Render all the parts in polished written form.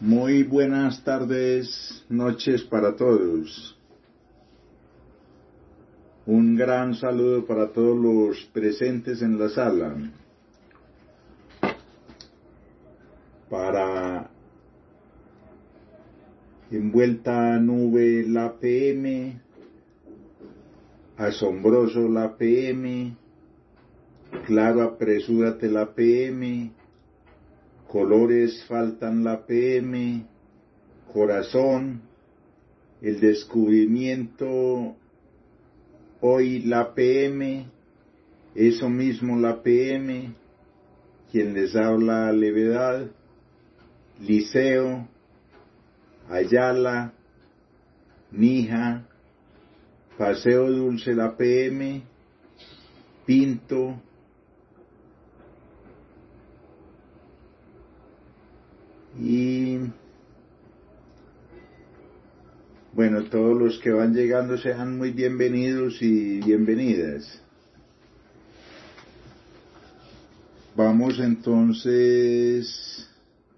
Muy buenas tardes, noches para todos. Un gran saludo para todos los presentes en la sala. Para Envuelta nube la PM, Asombroso la PM, Claro apresúrate la PM, Colores faltan la PM, Corazón, El descubrimiento hoy la PM, Eso mismo la PM, Quien les habla Levedad, Liceo, Ayala, Mija, Paseo Dulce la PM, Pinto, y bueno, todos los que van llegando sean muy bienvenidos y bienvenidas. Vamos entonces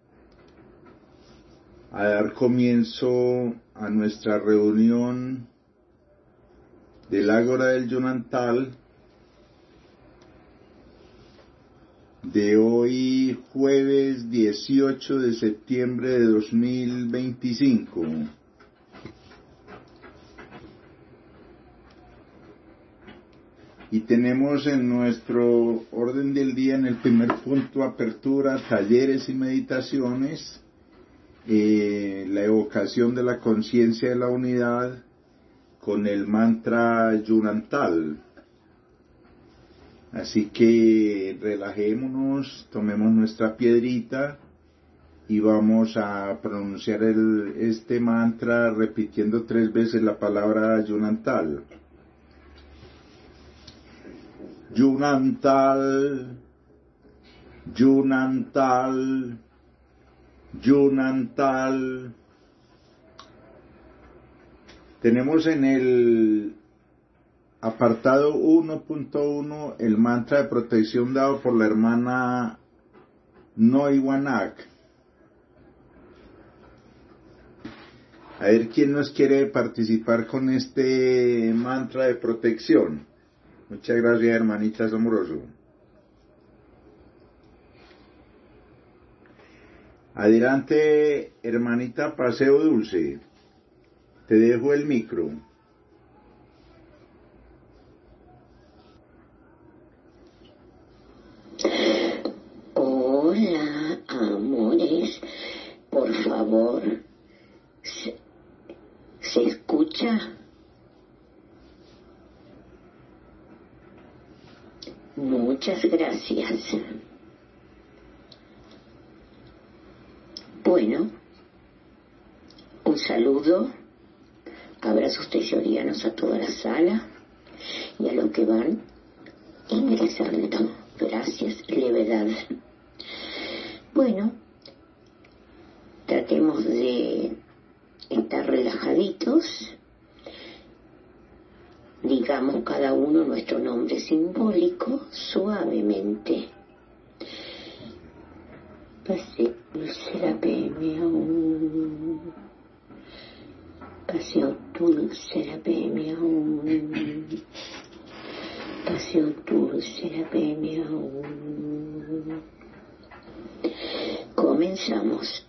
a dar comienzo a nuestra reunión del Ágora del Yonantal de hoy jueves 18 de septiembre de 2025. Y tenemos en nuestro orden del día, en el primer punto, apertura, talleres y meditaciones, la evocación de la conciencia de la unidad con el mantra Yonantal. Así que relajémonos, tomemos nuestra piedrita y vamos a pronunciar este mantra repitiendo 3 veces la palabra Yonantal. Yonantal, Yonantal, Yonantal. Tenemos en el apartado 1.1 el mantra de protección dado por la hermana Noiwanak. A ver quién nos quiere participar con este mantra de protección. Muchas gracias, hermanita Asombroso. Adelante, hermanita Paseo Dulce. Te dejo el micro. Hola, amores. Por favor, ¿se escucha? Muchas gracias. Bueno, un saludo, abrazos tesorianos a toda la sala y a los que van ingresando. Gracias, Levedad. Bueno, tratemos de estar relajaditos. Digamos cada uno nuestro nombre simbólico suavemente. Paseo dulce la PM aún. Paseo dulce la PM aún. Paseo dulce la PM aún. Comenzamos.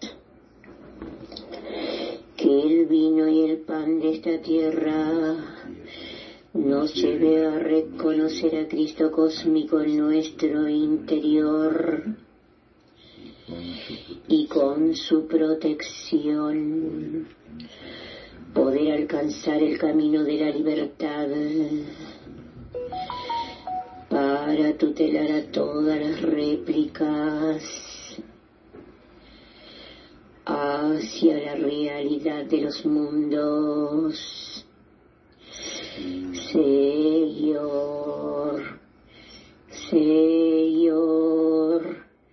Que el vino y el pan de esta tierra nos lleve a reconocer a Cristo cósmico en nuestro interior y con su protección poder alcanzar el camino de la libertad para tutelar a todas las réplicas hacia la realidad de los mundos. Señor, Señor,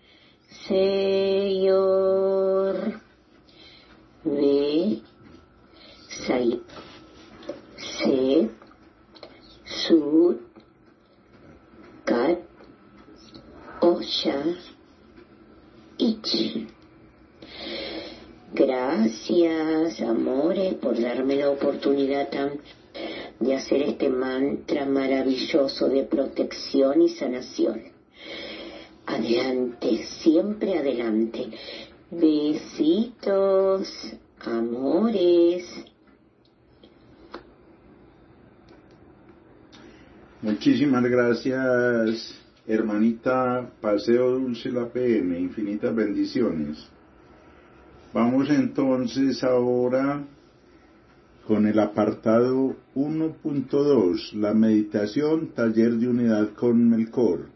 Señor, ve, sai, se, sud, cat, osha, ich. Gracias, amores, por darme la oportunidad de hacer este mantra maravilloso de protección y sanación. Adelante, siempre adelante. Besitos, amores. Muchísimas gracias, hermanita Paseo Dulce la PM, infinitas bendiciones. Vamos entonces ahora con el apartado 1.2, la meditación, taller de unidad con Melchor.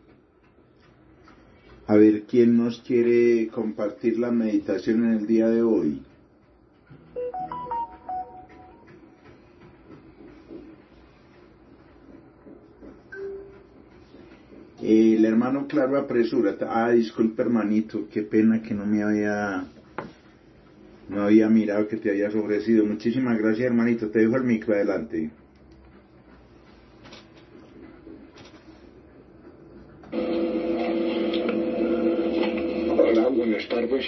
A ver, ¿quién nos quiere compartir la meditación en el día de hoy? El hermano Claro, apresúrate. Disculpe, hermanito, qué pena que no había mirado que te hayas ofrecido. Muchísimas gracias, hermanito. Te dejo el micro, adelante. Hola, buenas tardes.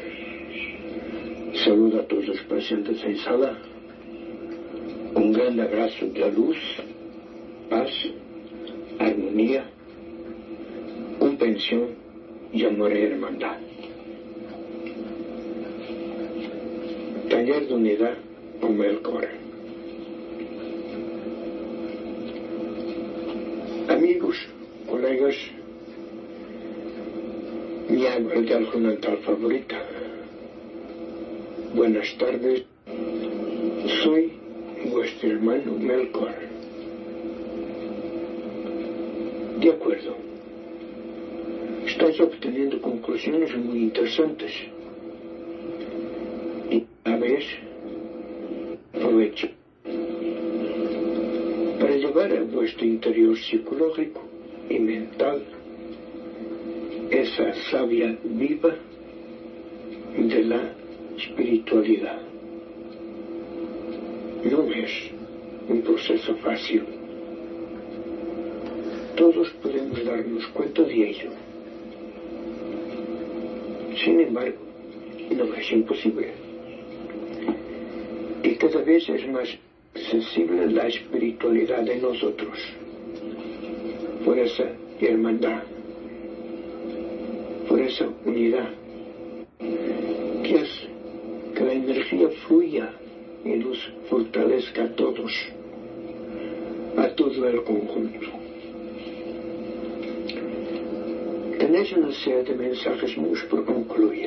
Saludo a todos los presentes en sala. Un gran abrazo de luz, paz, armonía, comprensión y amor y hermandad. Taller de unidad con Melchor. Amigos, colegas, mi árbol de argumental favorita. Buenas tardes, soy vuestro hermano Melchor. De acuerdo, estáis obteniendo conclusiones muy interesantes. Y a la vez, aprovecho para llevar a vuestro interior psicológico y mental esa savia viva de la espiritualidad. No es un proceso fácil. Todos podemos darnos cuenta de ello. Sin embargo, no es imposible. Y cada vez es más sensible la espiritualidad de nosotros. Por esa hermandad, por esa unidad, que hace que la energía fluya y nos fortalezca a todos, a todo el conjunto. Tenéis una serie de mensajes muchos por concluir.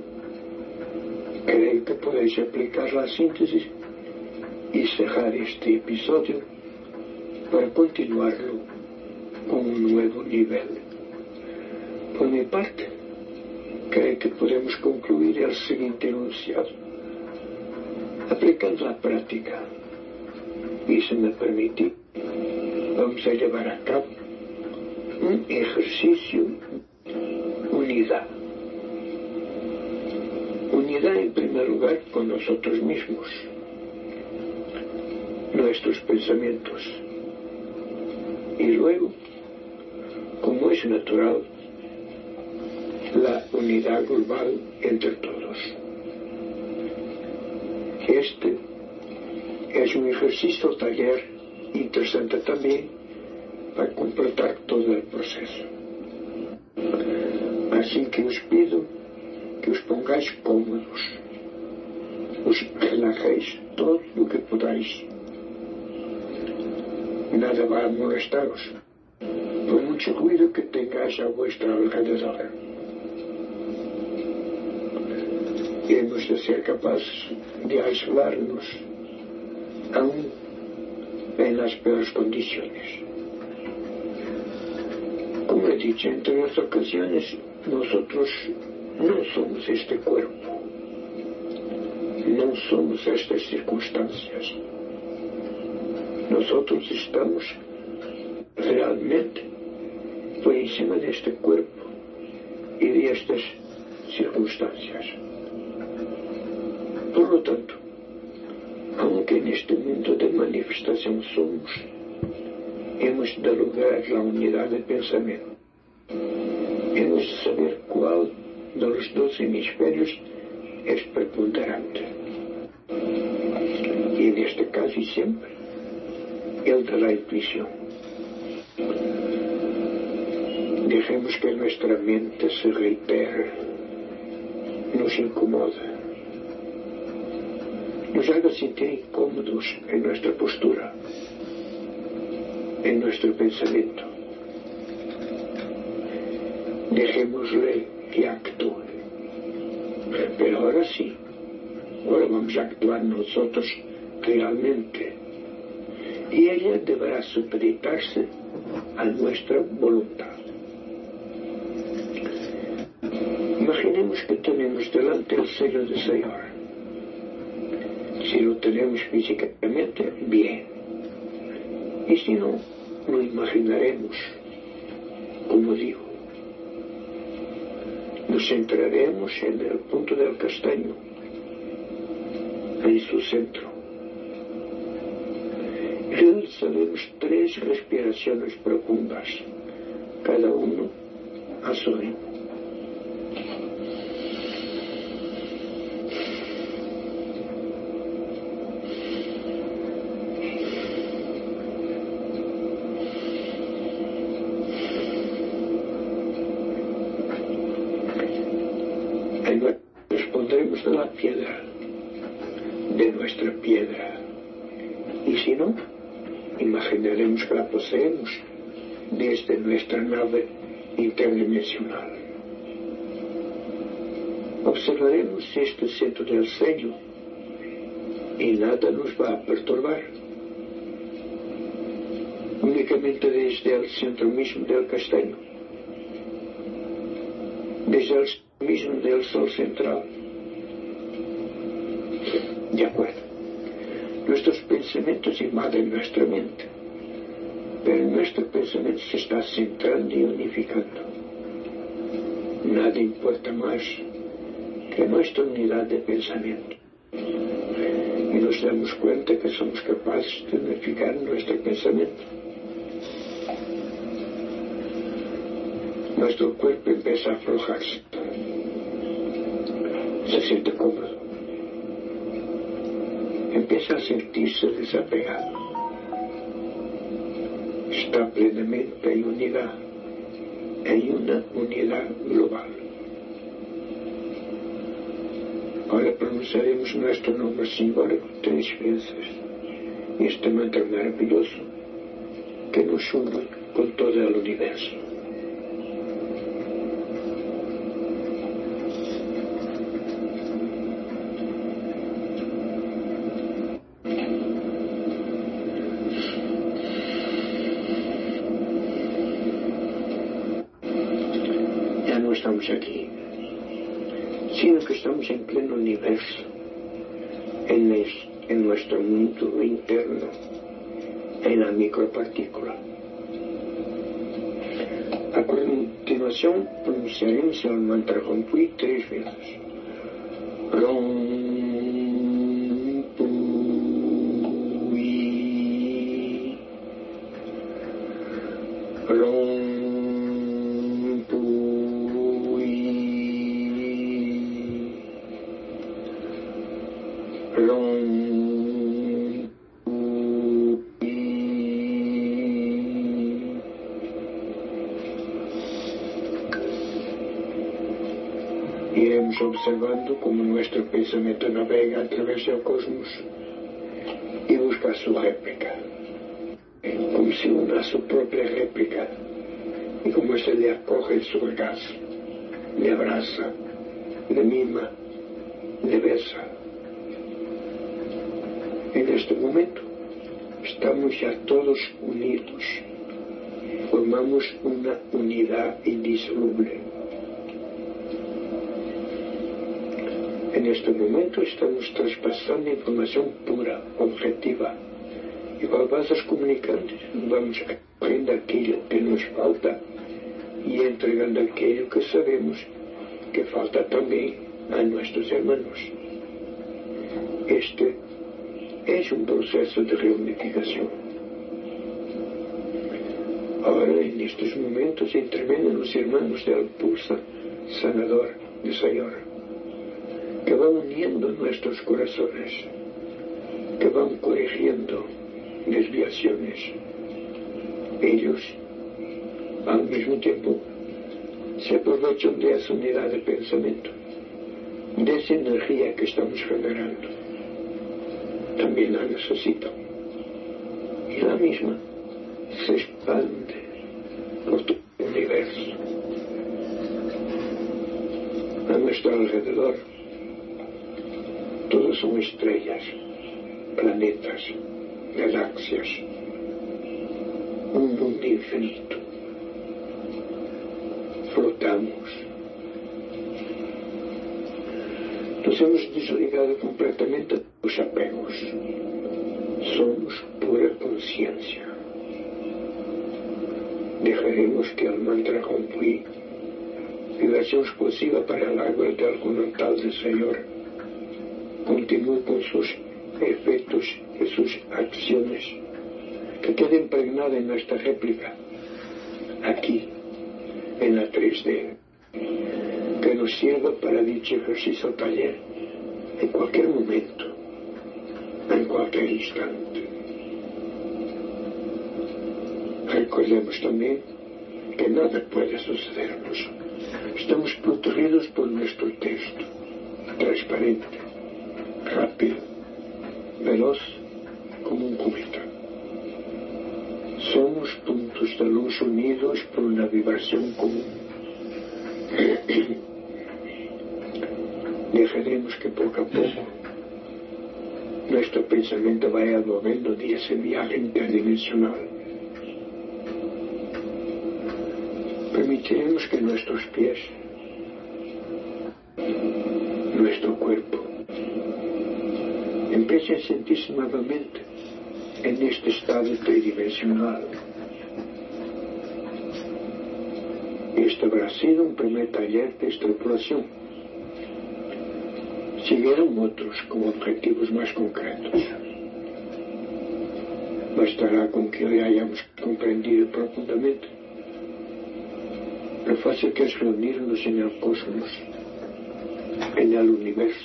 Creo que podéis aplicar la síntesis y cerrar este episodio para continuarlo con un nuevo nivel. Por mi parte, creo que podemos concluir el siguiente enunciado, aplicando la práctica. Y si me permite, vamos a llevar a cabo un ejercicio de unidad. Unidad en primer lugar con nosotros mismos, nuestros pensamientos, y luego, como es natural, la unidad global entre todos. Este es un ejercicio taller interesante también para completar todo el proceso. Así que os pido que os pongáis cómodos, os relajéis todo lo que podáis. Nada va a molestaros, por mucho ruido que tengáis a vuestro alrededor. Hemos de ser capaces de aislarnos, aún en las peores condiciones. Como he dicho en otras ocasiones, nosotros no somos este cuerpo, no somos estas circunstancias. Nosotros estamos realmente por encima de este cuerpo y de estas circunstancias. Por lo tanto, aunque en este mundo de manifestación somos, hemos de lograr la unidad de pensamiento. Hemos de saber cuál de los dos hemisferios es preponderante. Y en este caso y siempre, el de la intuición. Dejemos que nuestra mente se reitere, nos incomoda, nos haga sentir incómodos en nuestra postura, en nuestro pensamiento. Dejémosle que actúe. Pero ahora sí, ahora vamos a actuar nosotros realmente. Y ella deberá supeditarse a nuestra voluntad. Imaginemos que tenemos delante el sello del Señor. Si lo tenemos físicamente, bien. Y si no, lo imaginaremos, como digo. Nos centraremos en el punto del castaño, en su centro. Realizaremos 3 respiraciones profundas, cada uno a su ritmo. Respondremos de la piedra, de nuestra piedra. Y si no, imaginaremos que la poseemos desde nuestra nave interdimensional. Observaremos este centro del sello y nada nos va a perturbar. Únicamente desde el centro mismo del castaño, desde el mismo del sol central. De acuerdo. Nuestros pensamientos invaden nuestra mente, pero nuestro pensamiento se está centrando y unificando. Nada importa más que nuestra unidad de pensamiento. Y nos damos cuenta que somos capaces de unificar nuestro pensamiento. Nuestro cuerpo empieza a aflojarse. Se siente cómodo. Empieza a sentirse desapegado. Está plenamente en unidad, en una unidad global. Ahora pronunciaremos nuestro nombre simbólico 3 veces. Este mantra maravilloso que nos une con todo el universo. Estamos aquí, sino que estamos en pleno universo, en nuestro mundo interno, en la micropartícula. A continuación pronunciaremos el mantra Rompui 3 veces. Rompui, Rompui. Iremos observando como nuestro pensamiento navega a través del cosmos y busca su réplica, como si una su propia réplica, y como se le acoge en su regazo, le abraza, le mima, le besa. En este momento estamos ya todos unidos, formamos una unidad indisoluble. En este momento estamos traspasando información pura, objetiva, y con vasos comunicantes vamos cogiendo aquello que nos falta y entregando aquello que sabemos que falta también a nuestros hermanos. Este es un proceso de reunificación. Ahora, en estos momentos, intervienen los hermanos del pulso sanador del Señor. que va uniendo nuestros corazones, que van corrigiendo desviaciones. Ellos, al mismo tiempo, se aprovechan de esa unidad de pensamiento, de esa energía que estamos generando. También la necesitan. Y la misma se expande por todo el universo. A nuestro alrededor, todos son estrellas, planetas, galaxias, un mundo infinito. Flotamos. Nos hemos desligado completamente de los apegos. Somos pura conciencia. Dejaremos que el mantra Hompui, vibración explosiva para el agua de algún tal del Señor, continúe con sus efectos y sus acciones, que quede impregnada en nuestra réplica, aquí, en la 3D, que nos sirva para dicho ejercicio taller en cualquier momento, en cualquier instante. Recordemos también que nada puede sucedernos. Estamos protegidos por nuestro texto, transparente, rápido, veloz como un cometa. Somos puntos de luz unidos por una vibración común. Dejaremos que poco a poco nuestro pensamiento vaya moviendo de ese viaje interdimensional. Permitiremos que nuestros pies, nuestro cuerpo, empiece a sentirse nuevamente en este estado tridimensional. Este habrá sido un primer taller de extrapolación. Siguieron otros con objetivos más concretos. Bastará con que hoy hayamos comprendido profundamente lo fácil que es reunirnos en el cosmos, en el universo,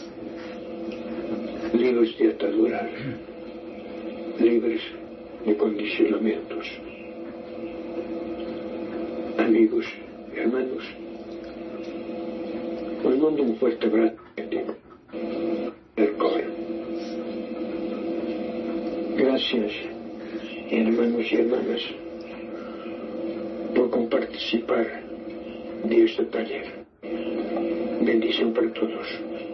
libres de ataduras, libres de condicionamientos. Amigos, hermanos, os mando un fuerte abrazo del coro. Gracias, hermanos y hermanas, por participar de este taller. Bendición para todos.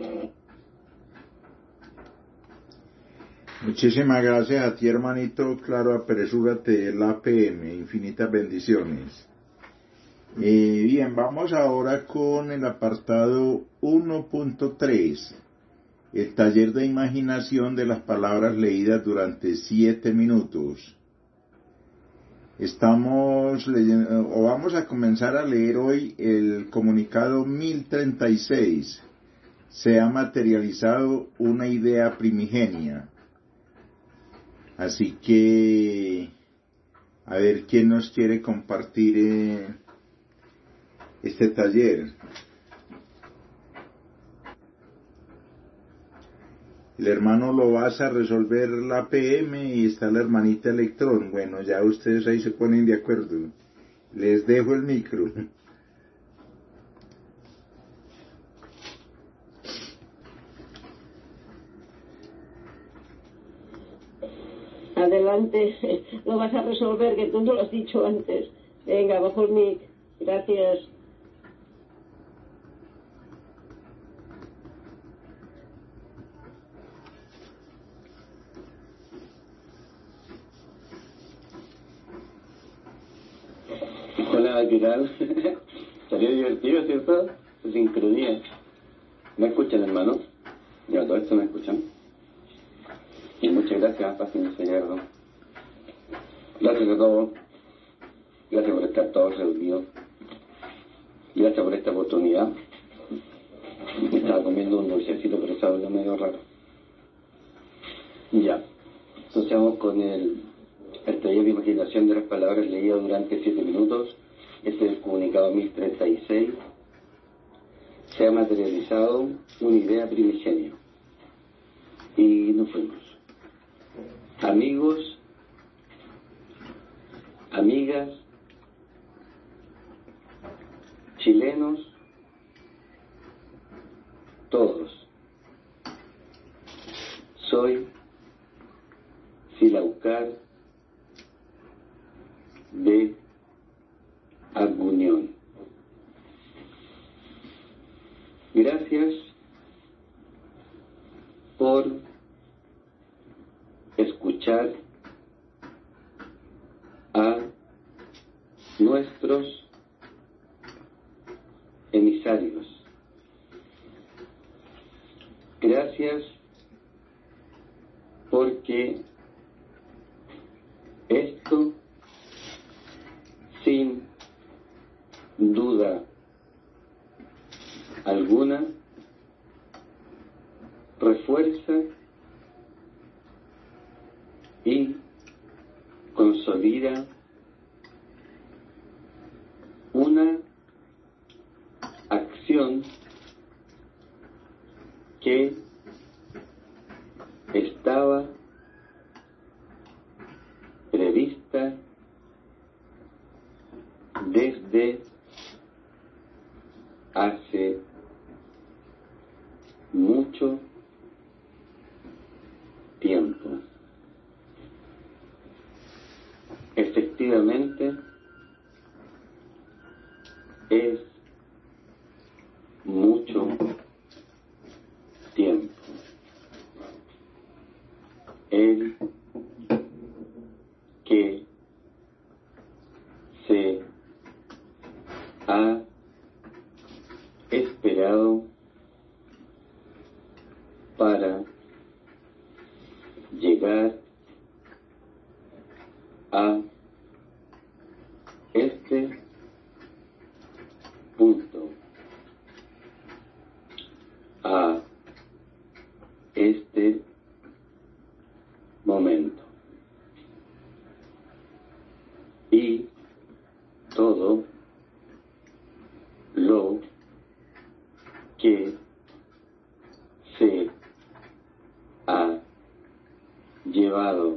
Muchísimas gracias a ti, hermanito. Claro, apresúrate el APM. Infinitas bendiciones. Bien, vamos ahora con el apartado 1.3. El taller de imaginación de las palabras leídas durante 7 minutos. Estamos leyendo, o vamos a comenzar a leer hoy el comunicado 1036. Se ha materializado una idea primigenia. Así que, a ver quién nos quiere compartir este taller. El hermano lo vas a resolver la PM y está la hermanita Electrón. Bueno, ya ustedes ahí se ponen de acuerdo. Les dejo el micro. Adelante, lo vas a resolver, que tú no lo has dicho antes. Venga, bajo el mic. Gracias. Hola, ¿qué tal? Salió divertido, ¿cierto? Se sincronía. ¿Me escuchan, hermano? Ya, todo esto me escuchan. Y muchas gracias, Paz Gallardo. Gracias a todos. Gracias por estar todos reunidos. Gracias por esta oportunidad. Me estaba comiendo un dulcecito, pero eso habla medio raro. Ya. Entonces vamos con el taller de imaginación de las palabras leídas durante 7 minutos. Este es el comunicado 1036. se ha materializado una idea primigenia. Y nos fuimos. Amigos, amigas, chilenos, todos. Soy Silaucar de Arguñón. Gracias por escuchar a nuestros emisarios. Gracias porque esto, sin duda alguna, refuerza y consolida una acción que estaba prevista desde hace mucho tiempo. Efectivamente, es mucho tiempo. El que se ha esperado para llegar a este punto, a este momento. Y todo lo que se ha llevado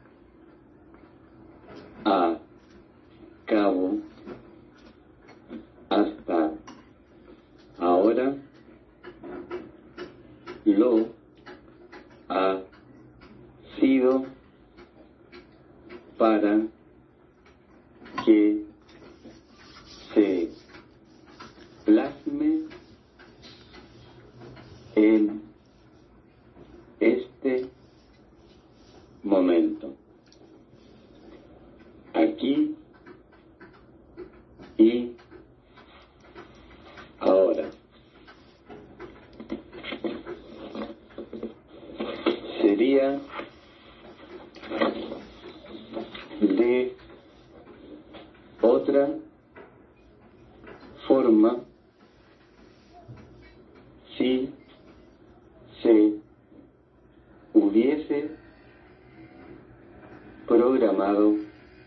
a cabo hasta ahora lo ha sido para que se plasme en este momento, aquí y ahora. Sería de otra forma si se hubiese programado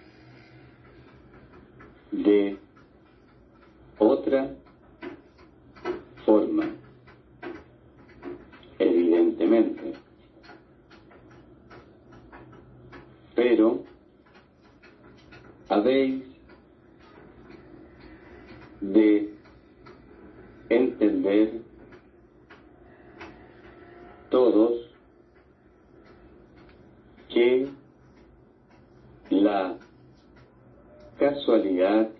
de otra forma, evidentemente. Pero habéis de entender todos que la casualidad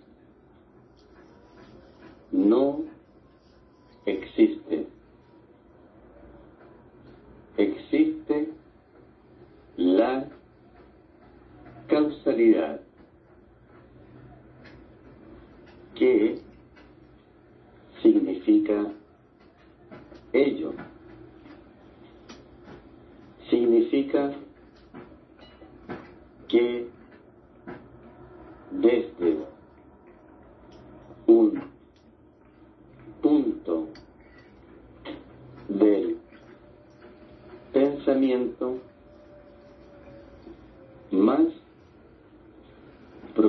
no existe. Existe la causalidad, que significa ello. Significa que desde un punto del pensamiento más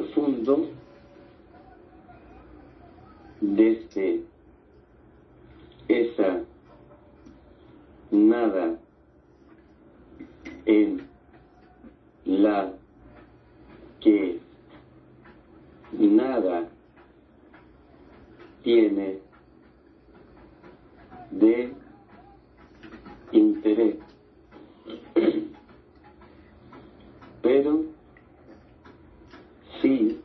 profundo, desde nada en la que nada tiene de interés, pero sí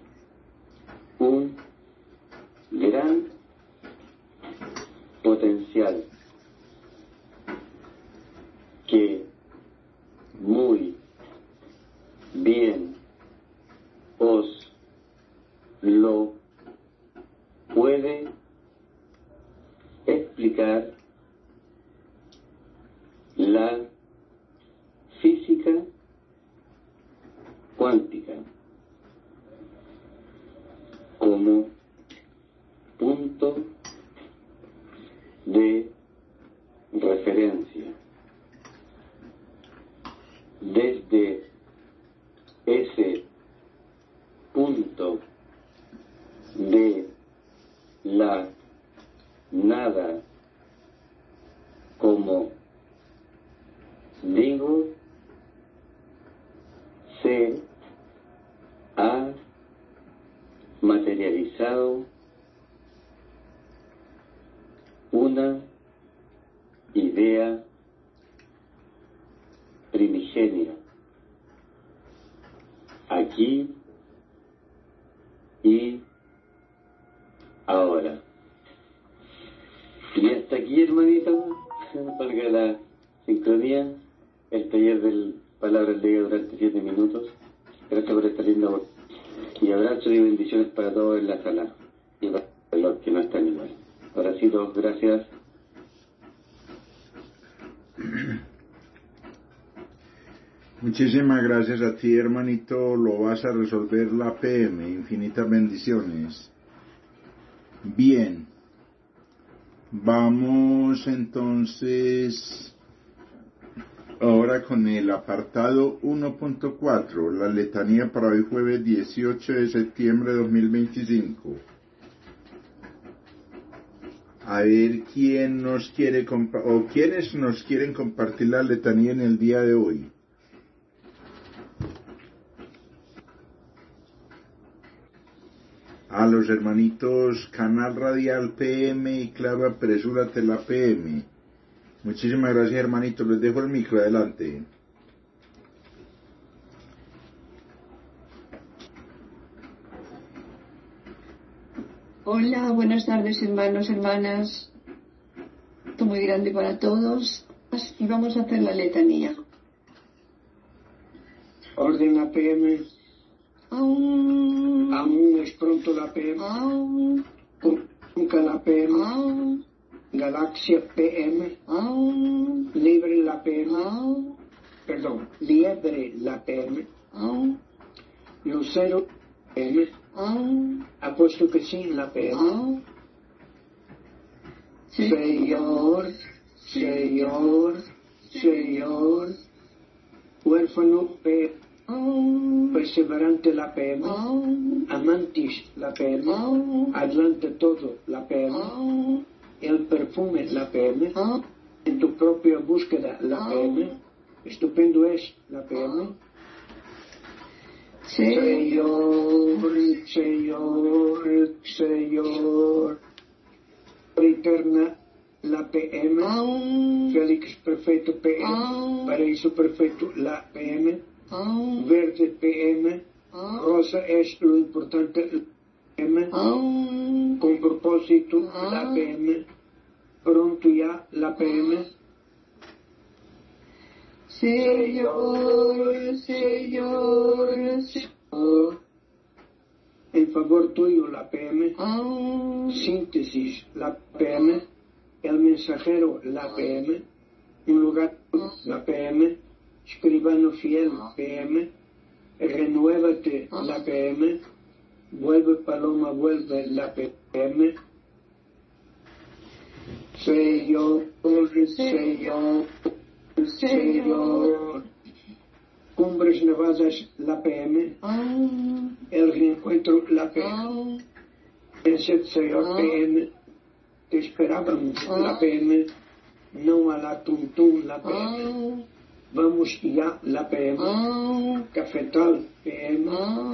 un gran potencial que muy bien os lo puede explicar la física cuántica como punto de referencia. Desde ese punto de la nada, como digo, se ha materializado una idea primigenia, aquí y ahora. Y hasta aquí, hermanito, valga la sincronía, el taller del Palabras Leídas durante 7 minutos. Gracias por esta linda voz. Y abrazos y bendiciones para todos en la sala y para los que no están igual. Ahora sí, todos, gracias. Muchísimas gracias a ti, hermanito. Lo vas a resolver la PM. Infinitas bendiciones. Bien. Vamos entonces ahora con el apartado 1.4, la letanía para hoy jueves 18 de septiembre de 2025. A ver quién nos quiere o quiénes nos quieren compartir la letanía en el día de hoy. A los hermanitos Canal Radial PM y Clave Apresúrate la PM. Muchísimas gracias, hermanitos. Les dejo el micro, adelante. Hola, buenas tardes, hermanos, hermanas. Esto muy grande para todos. Y vamos a hacer la letanía. Orden la PM. Aún. Aún es pronto la PM. Aún. Nunca la PM. Aún. Galaxia PM. Aún. Libre la PM. Aún. Perdón, liebre la PM. Aún. Lucero PM. Aún. Apuesto que sí la PM. Aún. Señor, Señor, Señor. Huérfano PM. Aún. Perseverante la PM. Aún. Amantis la PM. Aún. Adelante todo la PM. Aún. El perfume la PM. Aún. En tu propia búsqueda la PM. Estupendo es la PM. Señor, Señor, Señor. Eterna la PM. Aún. Félix Perfecto PM. Aún. Paraíso Perfecto la PM. Aún. Verde PM. Aún. Rosa es lo importante la PM. Aún. Con propósito la Aún. PM. Pronto ya la PM. Señor, Señor, Señor. En favor tuyo la PM. Aún. Síntesis la PM. El mensajero la PM. Un lugar la PM. Escribano fiel PM. Renuévate la PM. Vuelve Paloma, vuelve la PM. Señor, Señor, Señor. Cumbres Nevadas la PM. Aún. El reencuentro la PM. Aún. Señor PM. Te esperábamos la PM. No la tum tum, la PM. Vamos ya, la PM. Cafetal, PM.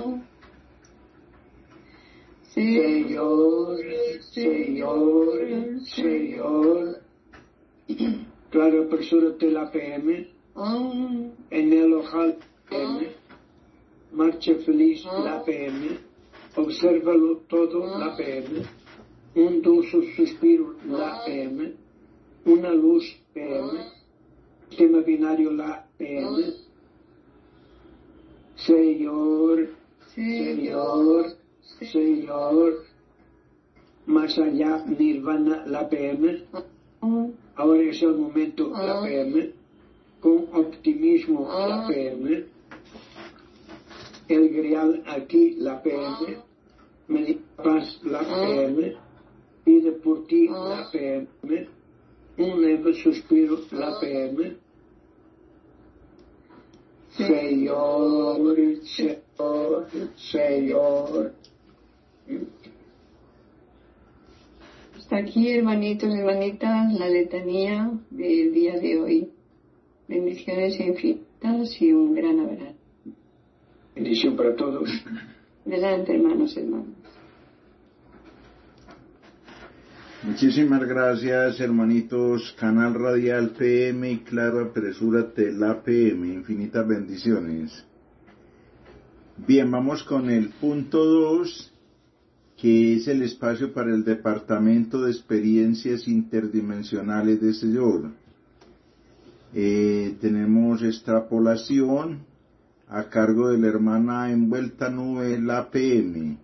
Señor, Señor, Señor. Claro, apresúrate, la PM. En el ojal, PM. Marcha feliz, la PM. Obsérvalo todo, la PM. Un dulce suspiro, la PM. Una luz, PM. Sistema binario, la PM. Señor, Señor, Señor. Más allá, Nirvana, la PM. Ahora es el momento, la PM. Con optimismo, la PM. El grial aquí, la PM. Paz, la PM. Pide por ti, la PM. Un leve suspiro, la PM. Señor, Señor, Señor. Hasta aquí, hermanitos y hermanitas, la letanía del día de hoy. Bendiciones infinitas y un gran abrazo. Bendición para todos. Adelante, hermanos y hermanas. Muchísimas gracias, hermanitos. Canal Radial PM y Claro, apresúrate, la PM. Infinitas bendiciones. Bien, vamos con el punto 2, que es el espacio para el Departamento de Experiencias Interdimensionales de Señor. Tenemos extrapolación a cargo de la hermana Envuelta Nube, la PM.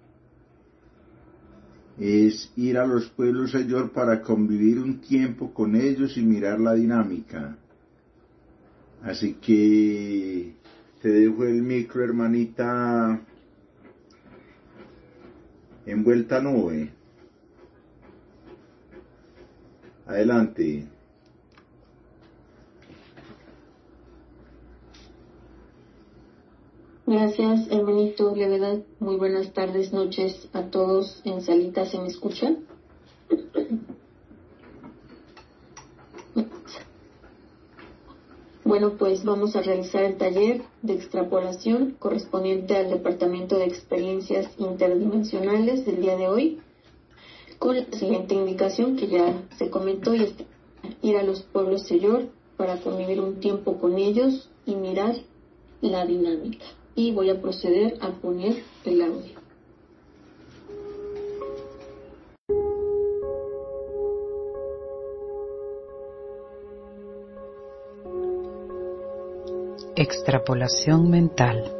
Es ir a los pueblos, Señor, para convivir un tiempo con ellos y mirar la dinámica. Así que te dejo el micro, hermanita Envuelta Nube. Adelante. Gracias, hermanito Levedad. Muy buenas tardes, noches a todos en salita. ¿Se me escuchan? Bueno, pues vamos a realizar el taller de extrapolación correspondiente al Departamento de Experiencias Interdimensionales del día de hoy, con la siguiente indicación que ya se comentó, y es ir a los pueblos Señor para convivir un tiempo con ellos y mirar la dinámica. Y voy a proceder a poner el audio. Extrapolación mental.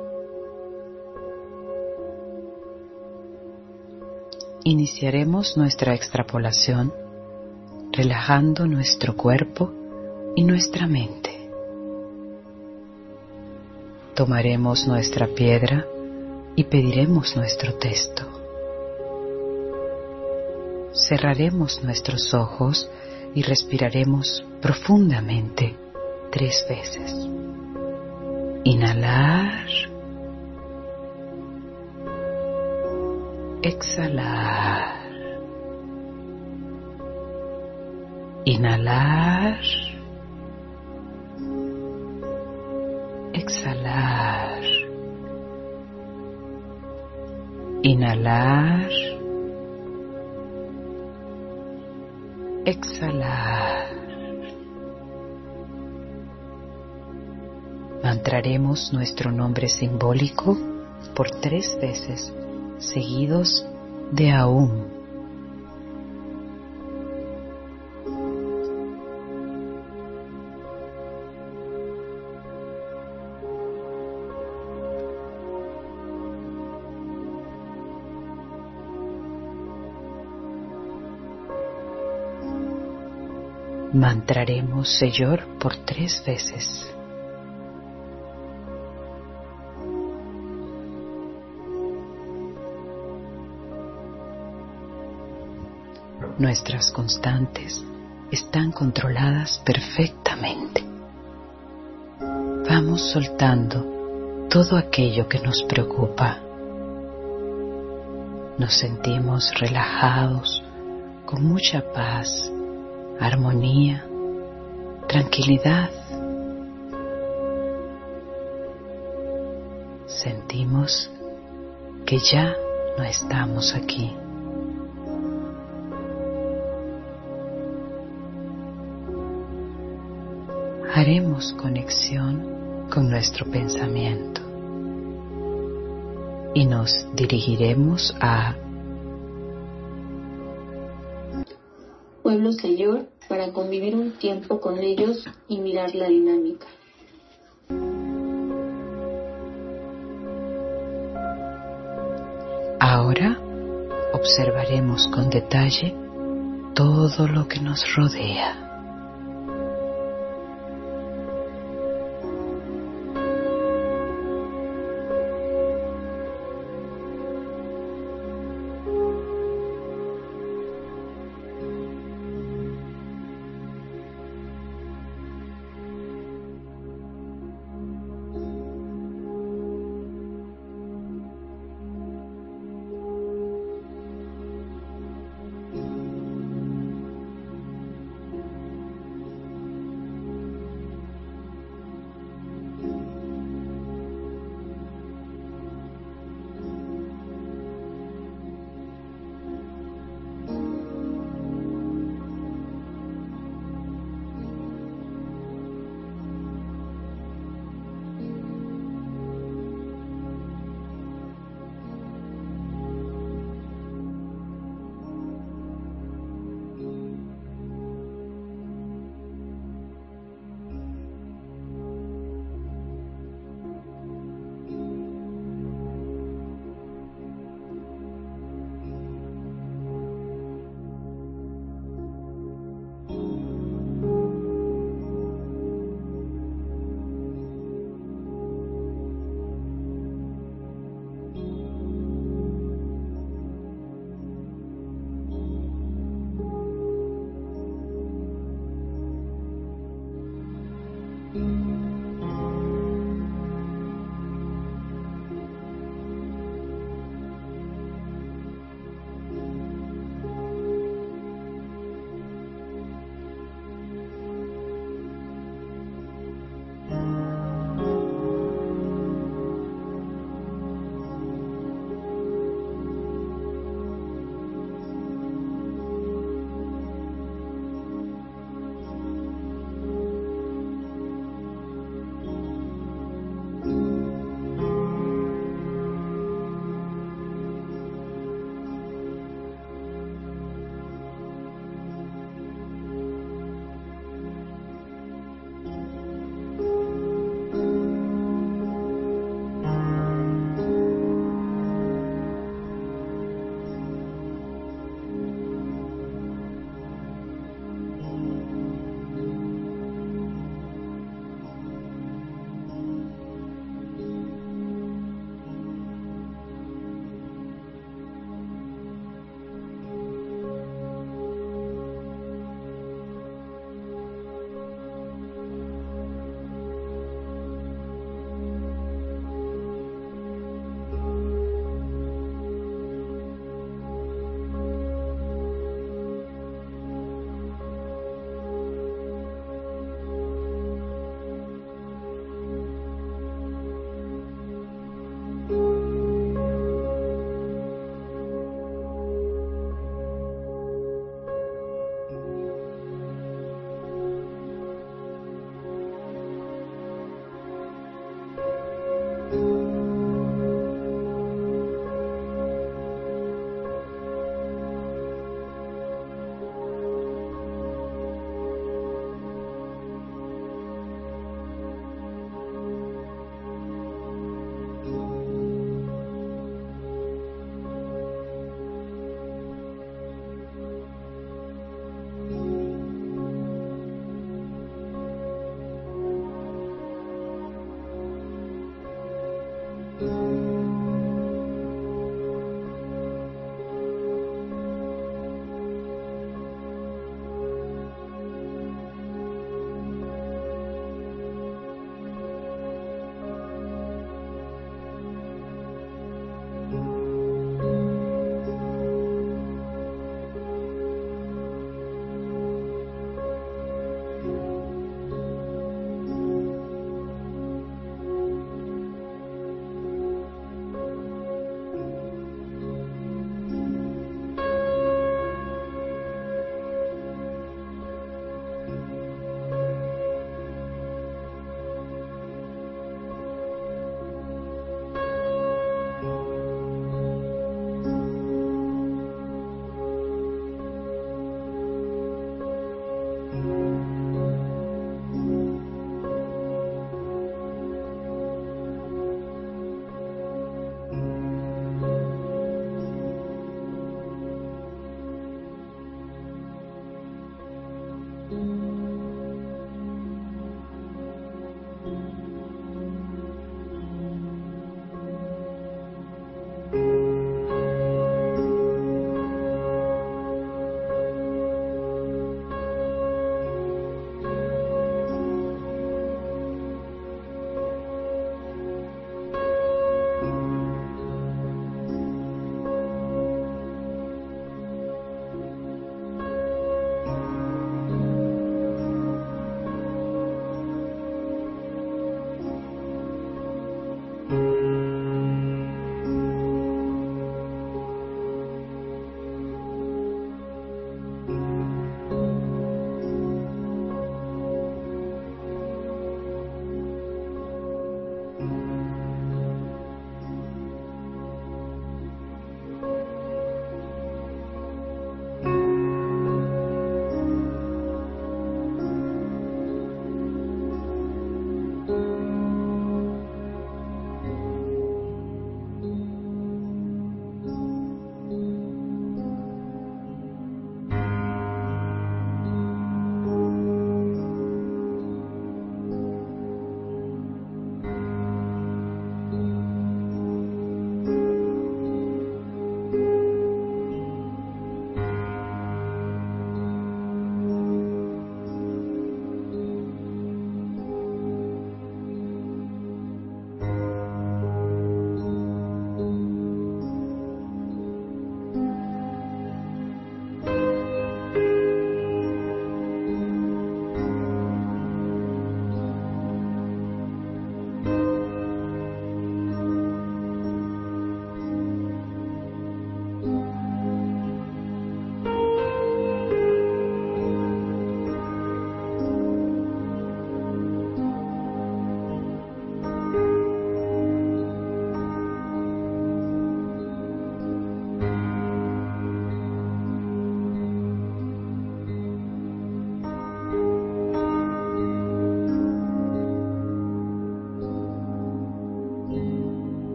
Iniciaremos nuestra extrapolación relajando nuestro cuerpo y nuestra mente. Tomaremos nuestra piedra y pediremos nuestro texto. Cerraremos nuestros ojos y respiraremos profundamente 3 veces. Inhalar. Exhalar. Inhalar. Exhalar. Inhalar. Exhalar. Mantraremos nuestro nombre simbólico por 3 veces, seguidos de Aum. Mantraremos Señor por 3 veces. Nuestras constantes están controladas perfectamente. Vamos soltando todo aquello que nos preocupa. Nos sentimos relajados, con mucha paz, armonía tranquilidad. Sentimos que ya no estamos aquí. Haremos conexión con nuestro pensamiento y nos dirigiremos a Pueblo Señor para convivir un tiempo con ellos y mirar la dinámica. Ahora observaremos con detalle todo lo que nos rodea.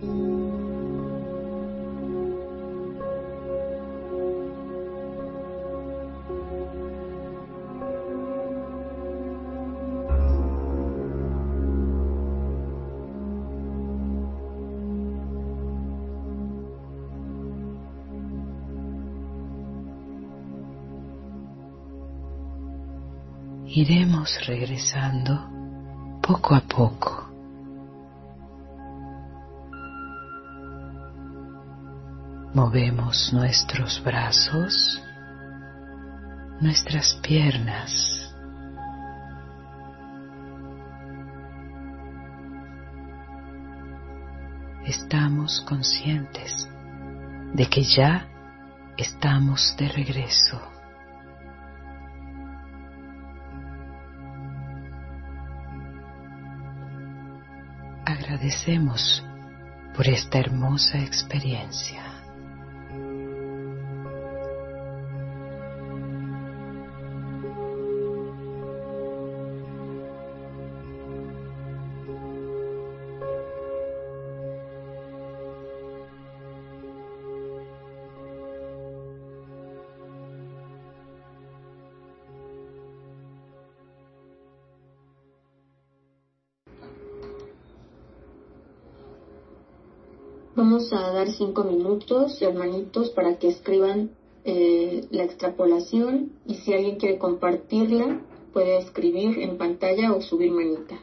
Iremos regresando poco a poco. Movemos nuestros brazos, nuestras piernas. Estamos conscientes de que ya estamos de regreso. Agradecemos por esta hermosa experiencia. Vamos a dar 5 minutos, hermanitos, para que escriban la extrapolación, y si alguien quiere compartirla, puede escribir en pantalla o subir manita.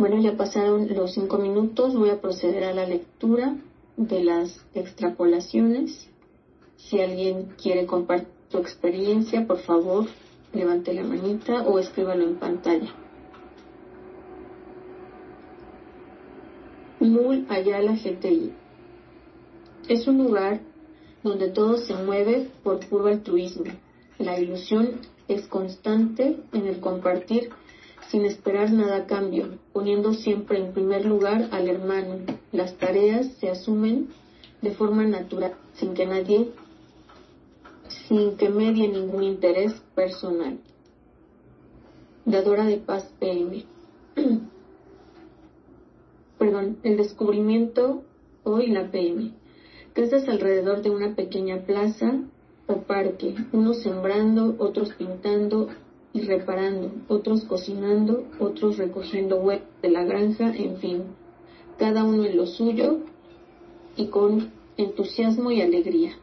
Bueno, ya pasaron los 5 minutos. Voy a proceder a la lectura de las extrapolaciones. Si alguien quiere compartir su experiencia, por favor, levante la manita o escríbalo en pantalla. Mul Ayala GTI. Es un lugar donde todo se mueve por puro altruismo. La ilusión es constante en el compartir sin esperar nada a cambio, poniendo siempre en primer lugar al hermano. Las tareas se asumen de forma natural, sin que medie ningún interés personal. Dadora de Paz PM. El descubrimiento hoy la PM. Casas alrededor de una pequeña plaza o parque, unos sembrando, otros pintando y reparando, otros cocinando, otros recogiendo huevos de la granja, en fin, cada uno en lo suyo y con entusiasmo y alegría.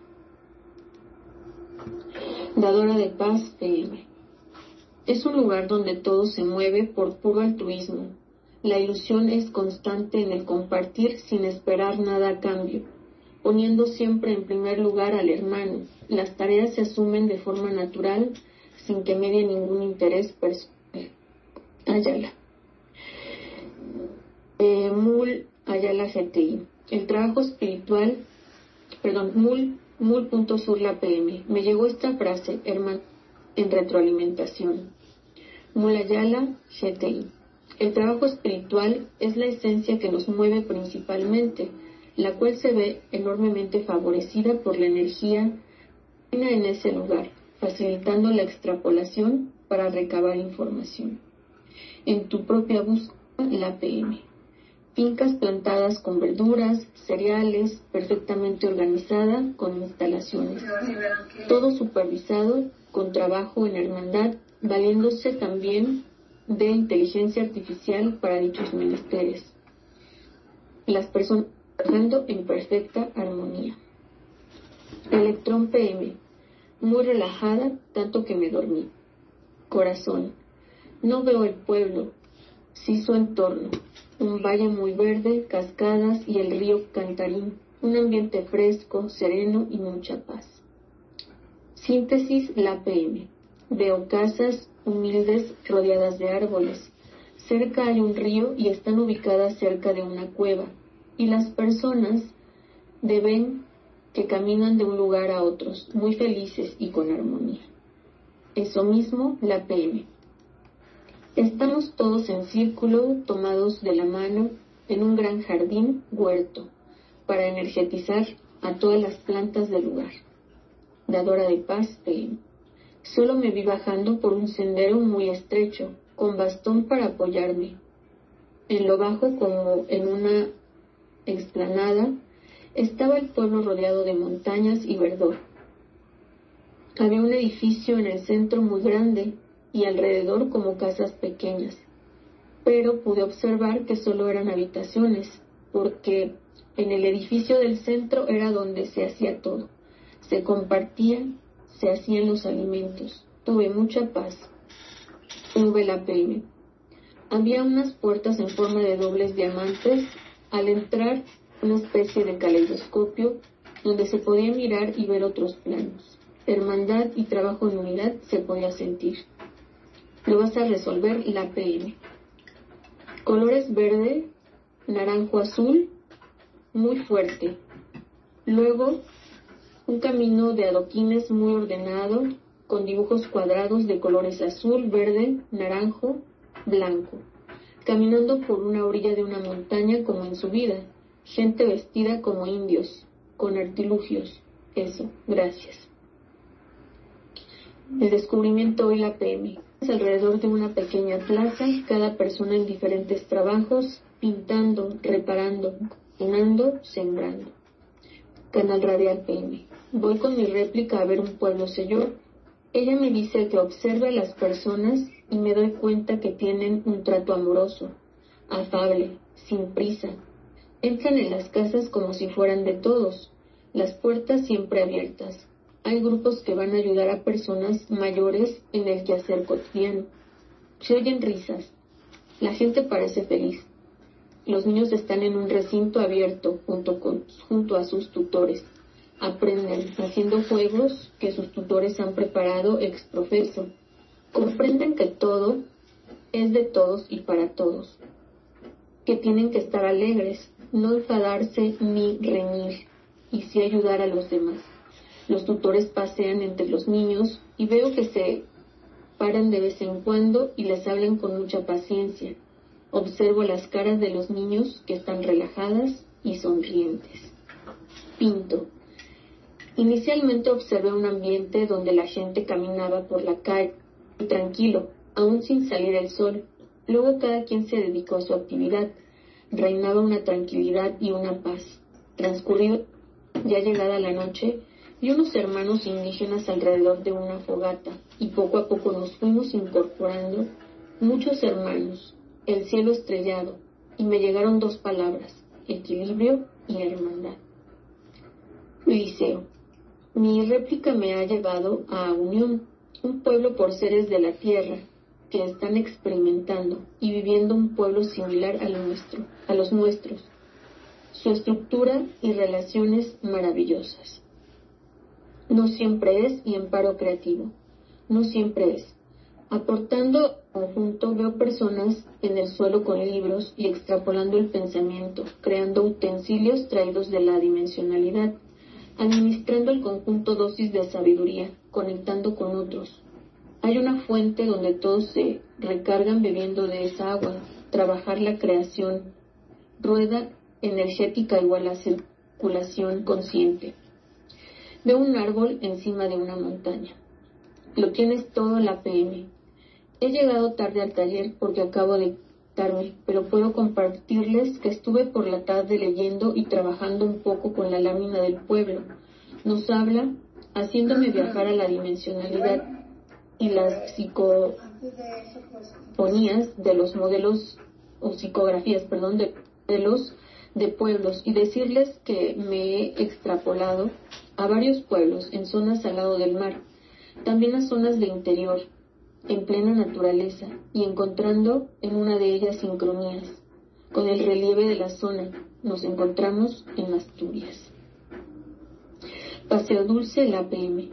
Dadora de Paz PM. Es un lugar donde todo se mueve por puro altruismo. La ilusión es constante en el compartir sin esperar nada a cambio, poniendo siempre en primer lugar al hermano. Las tareas se asumen de forma natural, sin que medie ningún interés personal. Ayala. Mul Ayala GTI. El trabajo espiritual, Mul.Surla PM. Me llegó esta frase, hermano, en retroalimentación. Mul Ayala GTI. El trabajo espiritual es la esencia que nos mueve principalmente, la cual se ve enormemente favorecida por la energía en ese lugar, facilitando la extrapolación para recabar información. En tu propia búsqueda, la PM. Fincas plantadas con verduras, cereales, perfectamente organizada, con instalaciones. Todo supervisado, con trabajo en hermandad, valiéndose también de inteligencia artificial para dichos menesteres. Las personas trabajando en perfecta armonía. Electrón PM. Muy relajada, tanto que me dormí. Corazón. No veo el pueblo, sí su entorno. Un valle muy verde, cascadas y el río Cantarín. Un ambiente fresco, sereno y mucha paz. Síntesis la PM. Veo casas humildes rodeadas de árboles. Cerca hay un río y están ubicadas cerca de una cueva. Y las personas ven que caminan de un lugar a otros, muy felices y con armonía. Eso mismo, la PM. Estamos todos en círculo, tomados de la mano, en un gran jardín, huerto, para energetizar a todas las plantas del lugar. Dadora de Paz PM. Solo me vi bajando por un sendero muy estrecho, con bastón para apoyarme. En lo bajo, como en una explanada, estaba el pueblo rodeado de montañas y verdor. Había un edificio en el centro muy grande y alrededor como casas pequeñas, pero pude observar que solo eran habitaciones, porque en el edificio del centro era donde se hacía todo. Se compartía, se hacían los alimentos. Tuve mucha paz. Tuve la PM. Había unas puertas en forma de dobles diamantes. Al entrar, una especie de caleidoscopio donde se podía mirar y ver otros planos. Hermandad y trabajo en unidad se podía sentir. Lo vas a resolver la PM. Colores verde, naranjo, azul, muy fuerte. Luego, un camino de adoquines muy ordenado, con dibujos cuadrados de colores azul, verde, naranjo, blanco. Caminando por una orilla de una montaña como en subida. Gente vestida como indios, con artilugios. Eso, gracias. El descubrimiento hoy la PM. Es alrededor de una pequeña plaza, cada persona en diferentes trabajos, pintando, reparando, cocinando, sembrando. Canal Radial PM. Voy con mi réplica a ver un pueblo señor. Ella me dice que observe a las personas y me doy cuenta que tienen un trato amoroso, afable, sin prisa. Entran en las casas como si fueran de todos, las puertas siempre abiertas. Hay grupos que van a ayudar a personas mayores en el quehacer cotidiano. Se oyen risas. La gente parece feliz. Los niños están en un recinto abierto junto a sus tutores. Aprenden haciendo juegos que sus tutores han preparado ex profeso. Comprenden que todo es de todos y para todos, que tienen que estar alegres, no enfadarse ni reñir, y sí ayudar a los demás. Los tutores pasean entre los niños y veo que se paran de vez en cuando y les hablan con mucha paciencia. Observo las caras de los niños que están relajadas y sonrientes. Pinto. Inicialmente observé un ambiente donde la gente caminaba por la calle tranquilo, aún sin salir el sol. Luego cada quien se dedicó a su actividad. Reinaba una tranquilidad y una paz. Transcurrió ya llegada la noche, vi unos hermanos indígenas alrededor de una fogata, y poco a poco nos fuimos incorporando muchos hermanos, el cielo estrellado, y me llegaron dos palabras: equilibrio y hermandad. Liceo. Mi réplica me ha llevado a Unión, un pueblo por seres de la tierra que están experimentando y viviendo un pueblo similar a los nuestros. Su estructura y relaciones maravillosas. No siempre es y en paro creativo. No siempre es. Aportando conjunto veo personas en el suelo con libros y extrapolando el pensamiento, creando utensilios traídos de la dimensionalidad, administrando el conjunto dosis de sabiduría, conectando con otros. Hay una fuente donde todos se recargan bebiendo de esa agua, trabajar la creación, rueda energética igual a circulación consciente. Veo un árbol encima de una montaña. Lo tienes todo la PM. He llegado tarde al taller porque acabo de quitarme, pero puedo compartirles que estuve por la tarde leyendo y trabajando un poco con la lámina del pueblo. Nos habla, haciéndome viajar a la dimensionalidad y las psicofonías de los modelos, o psicografías, perdón, de modelos de pueblos, y decirles que me he extrapolado a varios pueblos en zonas al lado del mar, también a zonas de interior, en plena naturaleza, y encontrando en una de ellas sincronías con el relieve de la zona. Nos encontramos en Asturias. Paseo Dulce, la PM.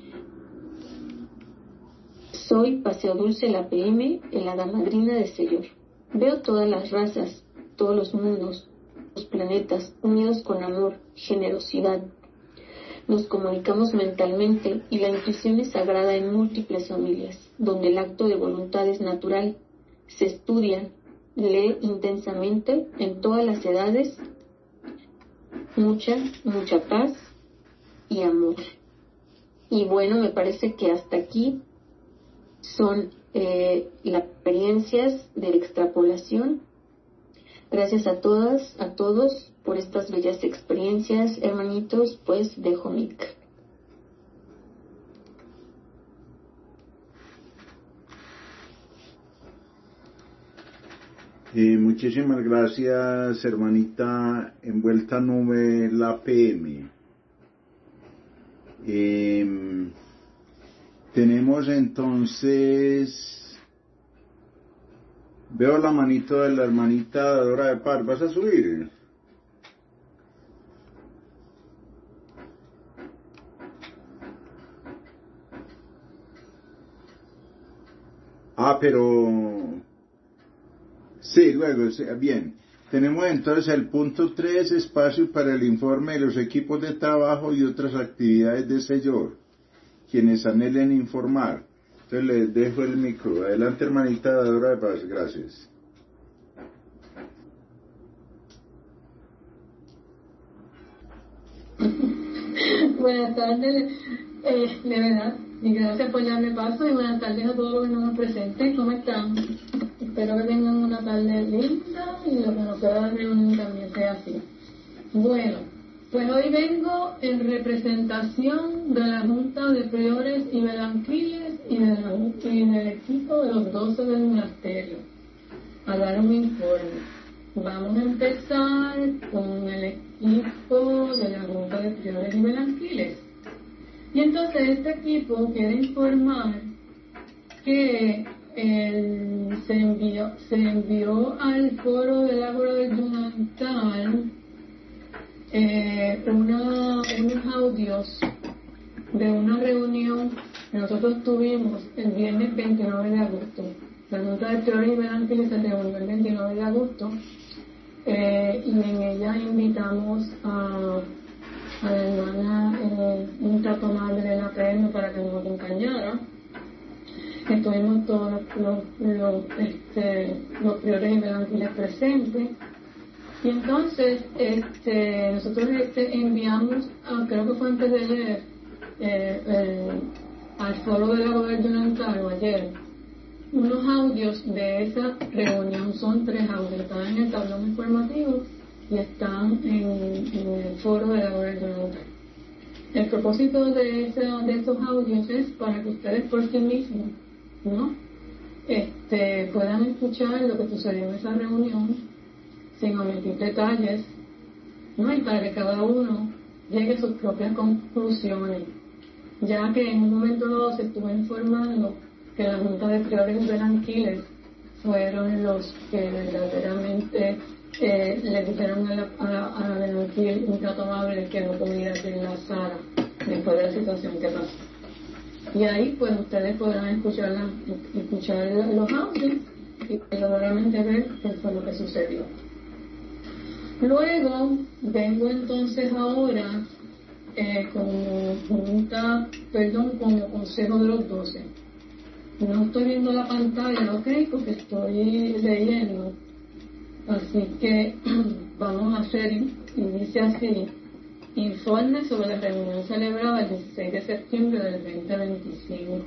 Soy Paseo Dulce, la PM, el hada madrina de Sellor. Veo todas las razas, todos los mundos, los planetas, unidos con amor, generosidad. Nos comunicamos mentalmente y la intuición es sagrada en múltiples familias, donde el acto de voluntad es natural. Se estudia, lee intensamente en todas las edades, mucha paz y amor. Y bueno, me parece que hasta aquí son las experiencias de extrapolación. Gracias a todas, a todos por estas bellas experiencias, hermanitos, pues dejo mic. Muchísimas gracias, hermanita envuelta nube, la PM. Tenemos entonces, veo la manito de la hermanita Dora de Paz. ¿Vas a subir? Pero sí, luego, sí, bien. Tenemos entonces el punto 3, espacio para el informe de los equipos de trabajo y otras actividades de Sellor, quienes anhelen informar. Entonces les dejo el micro. Adelante, hermanita Dora de Paz, gracias. Buenas tardes, de verdad, y gracias por darme paso, y buenas tardes a todos los que nos presenten. ¿Cómo están? Espero que tengan una tarde linda y lo que nos queda de reunión también sea así. Bueno, pues hoy vengo en representación de la Junta de Priores y Belanquiles y del equipo de los 12 del monasterio a dar un informe. Vamos a empezar con el equipo de la Junta de Priores y Belanquiles. Y entonces este equipo quiere informar que se envió al foro del Ágora del Yunantal unos audios de una reunión que nosotros tuvimos el viernes 29 de agosto. La Junta de Teoría Ibero-Ángeles se reunió el 29 de agosto y en ella invitamos a la hermana Unta Tomable de la PM para que nos acompañara. Estuvimos todos los priores Ibero-Ángeles presentes. Y entonces nosotros enviamos, creo que fue antes de ayer, al foro del Ágora del Yunantal ayer, unos audios de esa reunión. Son 3 audios, están en el tablón informativo y están en el foro del Ágora del Yunantal. El propósito de esos audios es para que ustedes por sí mismos, ¿no?, puedan escuchar lo que sucedió en esa reunión sin omitir detalles, ¿no?, y para que cada uno llegue a sus propias conclusiones, ya que en un momento dado se estuvo informando que la Junta de Priores Ibero-Ángeles fueron los que verdaderamente le dijeron a la Benanquil un trato amable que no podía ser la Sara después de la situación que pasó. Y ahí pues ustedes podrán escuchar los audios y verdaderamente ver qué fue lo que sucedió. Luego vengo entonces ahora como consejo de los 12. No estoy viendo la pantalla, ok, porque estoy leyendo. Así que vamos a hacer, y dice así: informe sobre la reunión celebrada el 16 de septiembre del 2025.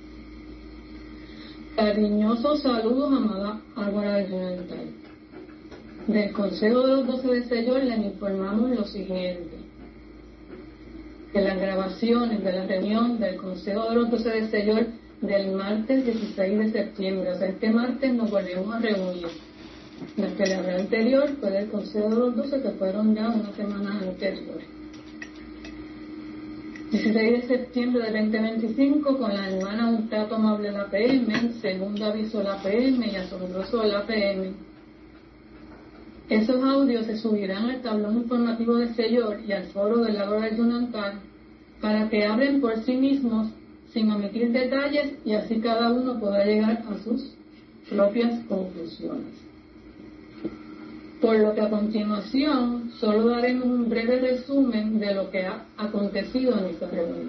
Cariñosos saludos, amada Ágora del Yunantal. Del Consejo de los 12 de Sellón les informamos lo siguiente: que las grabaciones de la reunión del Consejo de los 12 de Sellón del martes 16 de septiembre, o sea, este martes nos volvemos a reunir. Las que le hablé anterior fue del Consejo de los 12, que fueron ya una semana anterior. 16 de septiembre del 2025, con la hermana Un Trato Amable de la PM, segundo aviso de la PM y asombroso de la PM. Esos audios se subirán al tablón informativo de Sellor y al foro del Ágora del Yunantal para que hablen por sí mismos sin omitir detalles y así cada uno pueda llegar a sus propias conclusiones. Por lo que a continuación solo daremos un breve resumen de lo que ha acontecido en esta reunión.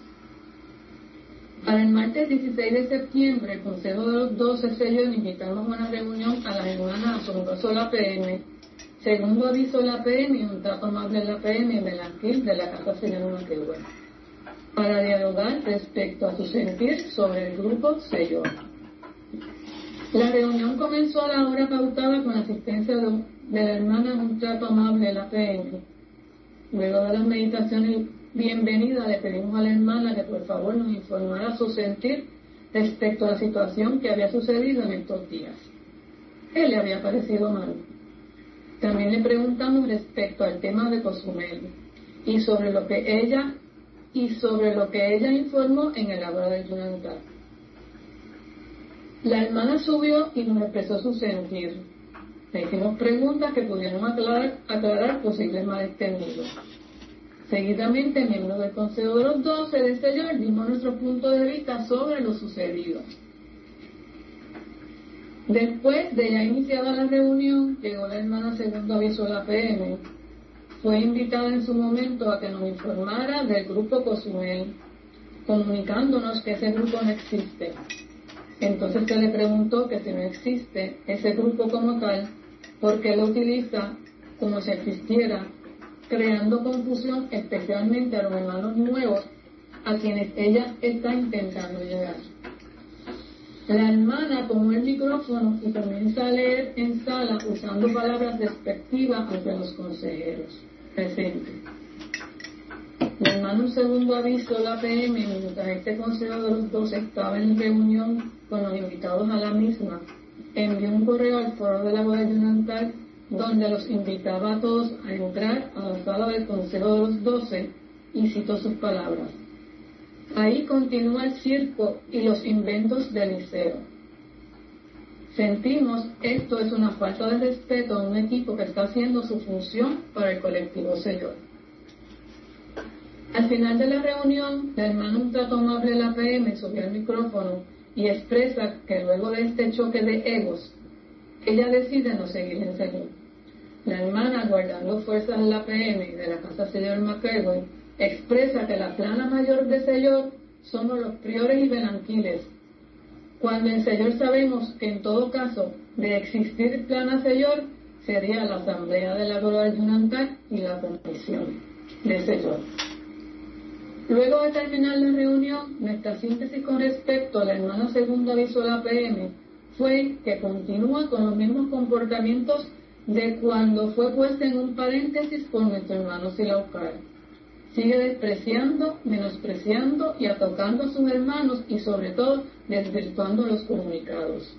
Para el martes 16 de septiembre, el Consejo de los 12 Sellón invitamos a una reunión a las hermanas Asombroso de la PM, segundo aviso de la PM y un trato amable de la PM y Melanquil de la Casa Sellón Antigua, para dialogar respecto a su sentir sobre el grupo Sellón. La reunión comenzó a la hora pautada con la asistencia de la hermana Un Trato Amable de la PM. Luego de las meditaciones bienvenidas, le pedimos a la hermana que por favor nos informara su sentir respecto a la situación que había sucedido en estos días. ¿Qué le había parecido mal? También le preguntamos respecto al tema de Cozumel y sobre lo que ella informó en el Ágora del Yunantal. La hermana subió y nos expresó su sentir. Le hicimos preguntas que pudieron aclarar posibles malentendidos. Seguidamente, miembros del Consejo de los 12 de Sellón dimos nuestro punto de vista sobre lo sucedido. Después de ya iniciada la reunión, llegó la hermana segundo aviso de la PM. Fue invitada en su momento a que nos informara del grupo Cozumel, comunicándonos que ese grupo no existe. Entonces se le preguntó que si no existe ese grupo como tal, ¿por qué lo utiliza como si existiera, creando confusión especialmente a los hermanos nuevos a quienes ella está intentando llegar? La hermana tomó el micrófono y comienza a leer en sala usando palabras despectivas ante los consejeros presentes. La hermana, un segundo aviso de la PM, mientras este Consejo de los 12 estaba en reunión con los invitados a la misma, envió un correo al foro del Ágora del Yunantal donde los invitaba a todos a entrar a la sala del Consejo de los 12 y citó sus palabras: ahí continúa el circo y los inventos del liceo. sentimos esto es una falta de respeto a un equipo que está haciendo su función para el colectivo Señor. Al final de la reunión, la hermana un trato amable de la PM subió al micrófono y expresa que luego de este choque de egos, ella decide no seguir en Señor. La hermana, guardando fuerzas en la PM y de la casa Señor McElway, expresa que la plana mayor de Señor somos los priores y belanquiles, cuando en Señor sabemos que en todo caso de existir plana Señor sería la asamblea de la Global Yunantá y la comisión de Señor. Luego de terminar la reunión, nuestra síntesis con respecto a la hermana segundo aviso de la PM fue que continúa con los mismos comportamientos de cuando fue puesta en un paréntesis por nuestro hermano Silaucar. Sigue despreciando, menospreciando y atacando a sus hermanos y sobre todo desvirtuando los comunicados.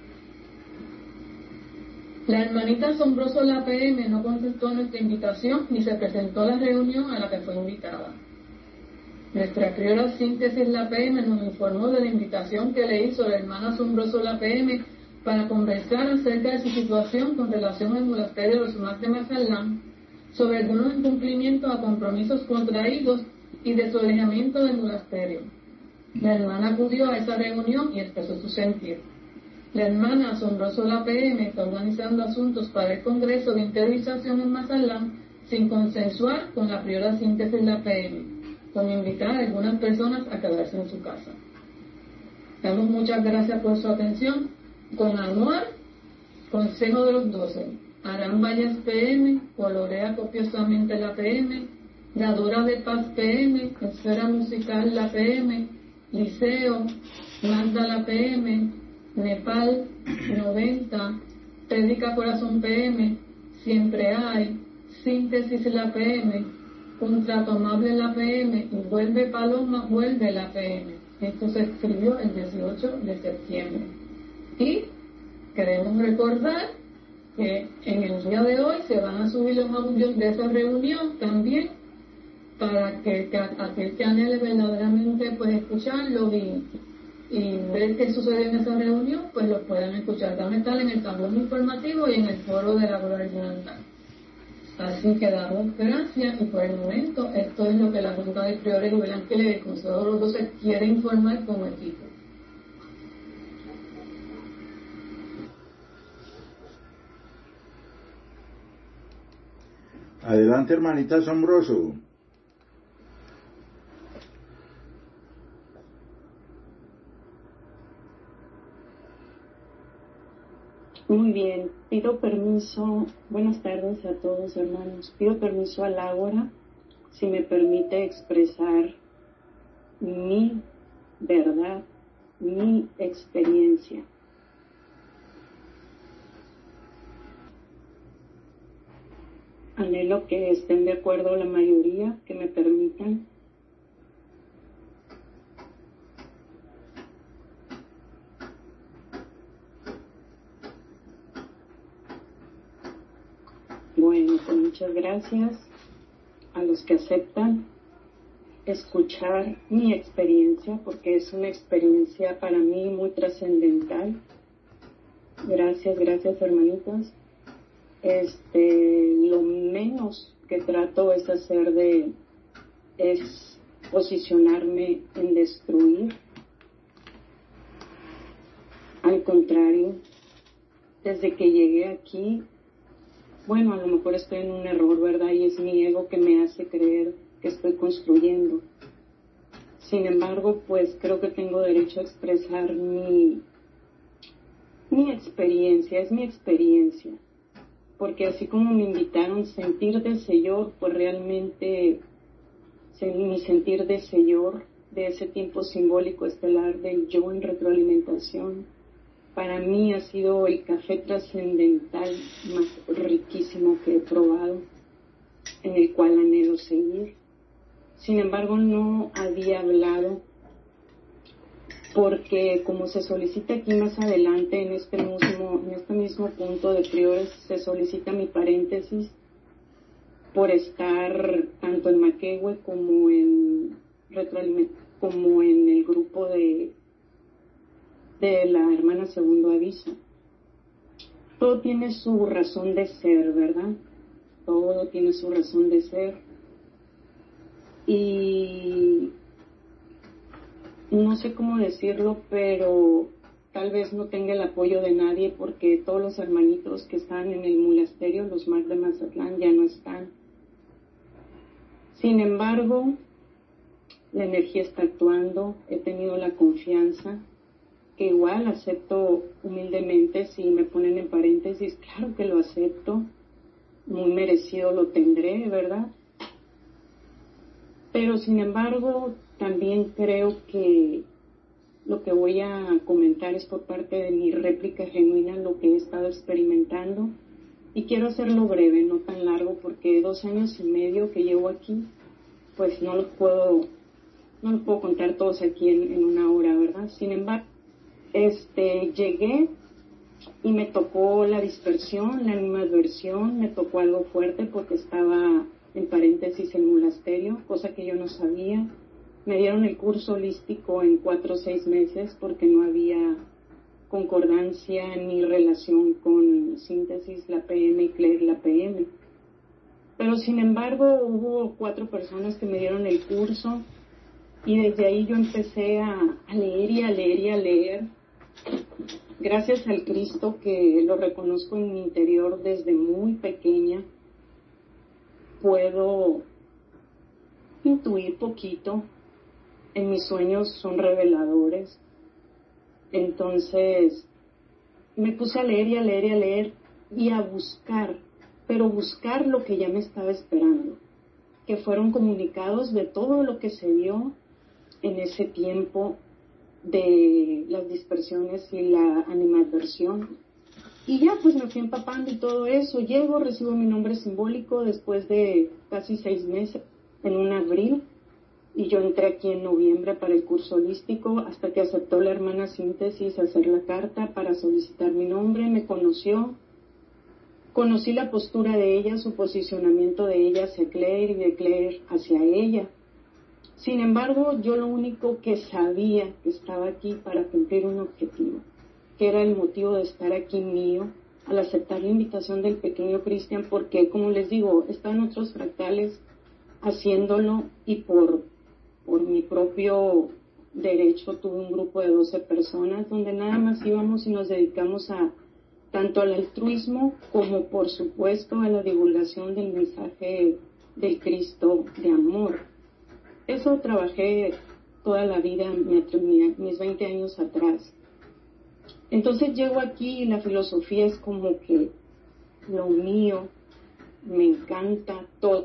La hermanita asombroso de la PM no contestó a nuestra invitación ni se presentó a la reunión a la que fue invitada. Nuestra priora síntesis la PM nos informó de la invitación que le hizo la hermana asombroso la PM para conversar acerca de su situación con relación al monasterio de los Mac de Mazatlán, sobre algunos incumplimientos a compromisos contraídos y de su alejamiento del monasterio. La hermana acudió a esa reunión y expresó su sentir. La hermana asombroso la PM está organizando asuntos para el Congreso de Interiorización en Mazatlán sin consensuar con la priora síntesis la PM, con invitar a algunas personas a quedarse en su casa. Damos muchas gracias por su atención. Con Anuar, Consejo de los 12, Arán Valles PM, colorea copiosamente la PM, Dadora de Paz PM, Esfera Musical la PM, Liceo, Magda la PM, Nepal 90, Prédica Corazón PM, Siempre Hay, Síntesis la PM, Un Trato Amable la PM y Vuelve Paloma, Vuelve la PM. Esto se escribió el 18 de septiembre. Y queremos recordar que en el día de hoy se van a subir los audios de esa reunión también para que aquel que anhele verdaderamente pues escucharlo y ver qué sucedió en esa reunión, pues lo puedan escuchar. Van a estar en el tablón informativo y en el foro de la Global. Así que damos gracias y por el momento esto es lo que la Junta de Priores y Belanquiles del Consejo de los 12 quiere informar como equipo. Adelante, hermanita asombroso. Muy bien, pido permiso, buenas tardes a todos hermanos, pido permiso a Laura, si me permite expresar mi verdad, mi experiencia. Anhelo que estén de acuerdo la mayoría, que me permitan. Bueno, pues muchas gracias a los que aceptan escuchar mi experiencia, porque es una experiencia para mí muy trascendental. Gracias hermanitos. Lo menos que trato es es posicionarme en destruir. Al contrario, desde que llegué aquí, bueno, a lo mejor estoy en un error, ¿verdad? Y es mi ego que me hace creer que estoy construyendo. Sin embargo, pues creo que tengo derecho a expresar mi experiencia, es mi experiencia. Porque así como me invitaron a sentir de Señor, pues realmente mi sentir de Señor, de ese tiempo simbólico estelar del yo en retroalimentación, para mí ha sido el café trascendental más riquísimo que he probado, en el cual anhelo seguir. Sin embargo, no había hablado porque, como se solicita aquí más adelante, en este mismo punto de priores, se solicita mi paréntesis por estar tanto en Maquehue como en el grupo de la hermana Segundo Aviso. todo tiene su razón de ser, ¿verdad? Todo tiene su razón de ser. Y no sé cómo decirlo, pero tal vez no tenga el apoyo de nadie porque todos los hermanitos que están en el monasterio, los MAC de Mazatlán, ya no están. Sin embargo, la energía está actuando, he tenido la confianza, que igual acepto humildemente, si me ponen en paréntesis, claro que lo acepto, muy merecido lo tendré, ¿verdad? Pero sin embargo, también creo que lo que voy a comentar es por parte de mi réplica genuina, lo que he estado experimentando, y quiero hacerlo breve, no tan largo, porque 2 años y medio que llevo aquí, pues no los puedo contar todos aquí en una hora, ¿verdad? Sin embargo, llegué y me tocó la dispersión, la animadversión, me tocó algo fuerte porque estaba en paréntesis el monasterio, cosa que yo no sabía. Me dieron el curso holístico en 4 o 6 meses porque no había concordancia ni relación con síntesis, la PM y Claire, la PM. Pero sin embargo hubo 4 personas que me dieron el curso y desde ahí yo empecé a leer y a leer y a leer. Gracias al Cristo que lo reconozco en mi interior desde muy pequeña, puedo intuir poquito. En mis sueños son reveladores. Entonces me puse a leer y a leer y a leer y a buscar, pero buscar lo que ya me estaba esperando, que fueron comunicados de todo lo que se vio en ese tiempo de las dispersiones y la animadversión. Y ya pues me fui empapando y todo eso. Llego, recibo mi nombre simbólico después de casi 6 meses, en un abril, y yo entré aquí en noviembre para el curso holístico, hasta que aceptó la hermana Síntesis hacer la carta para solicitar mi nombre. Me conoció, conocí la postura de ella, su posicionamiento de ella hacia Claire y de Claire hacia ella. Sin embargo, yo lo único que sabía que estaba aquí para cumplir un objetivo, que era el motivo de estar aquí mío, al aceptar la invitación del pequeño Cristian, porque, como les digo, están otros fractales haciéndolo y por mi propio derecho tuve un grupo de 12 personas donde nada más íbamos y nos dedicamos a tanto al altruismo como, por supuesto, a la divulgación del mensaje del Cristo de amor. Eso trabajé toda la vida, mis 20 años atrás. Entonces llego aquí y la filosofía es como que lo mío, me encanta todo.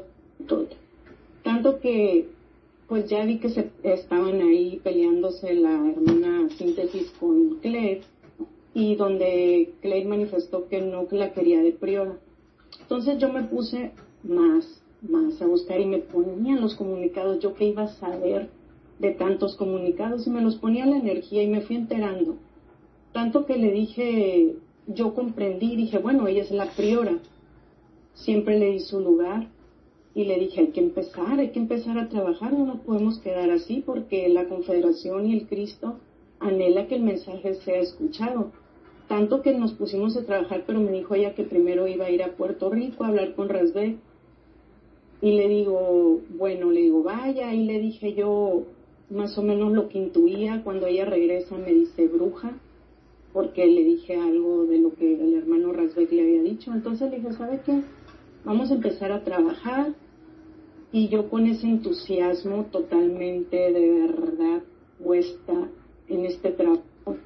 Tanto que pues ya vi que estaban ahí peleándose la hermana Síntesis con Claire, y donde Claire manifestó que no la quería de priora. Entonces yo me puse más a buscar y me ponían los comunicados. Yo que iba a saber de tantos comunicados, y me los ponía la energía y me fui enterando. Tanto que le dije, yo comprendí, dije, bueno, ella es la priora. Siempre le di su lugar y le dije, hay que empezar a trabajar, no nos podemos quedar así porque la Confederación y el Cristo anhela que el mensaje sea escuchado. Tanto que nos pusimos a trabajar, pero me dijo ella que primero iba a ir a Puerto Rico a hablar con Rasbé. Y le digo, bueno, vaya, y le dije yo más o menos lo que intuía. Cuando ella regresa me dice bruja, porque le dije algo de lo que el hermano Rasbé le había dicho. Entonces le dije, ¿sabe qué? Vamos a empezar a trabajar. Y yo con ese entusiasmo totalmente de verdad puesta en este trabajo,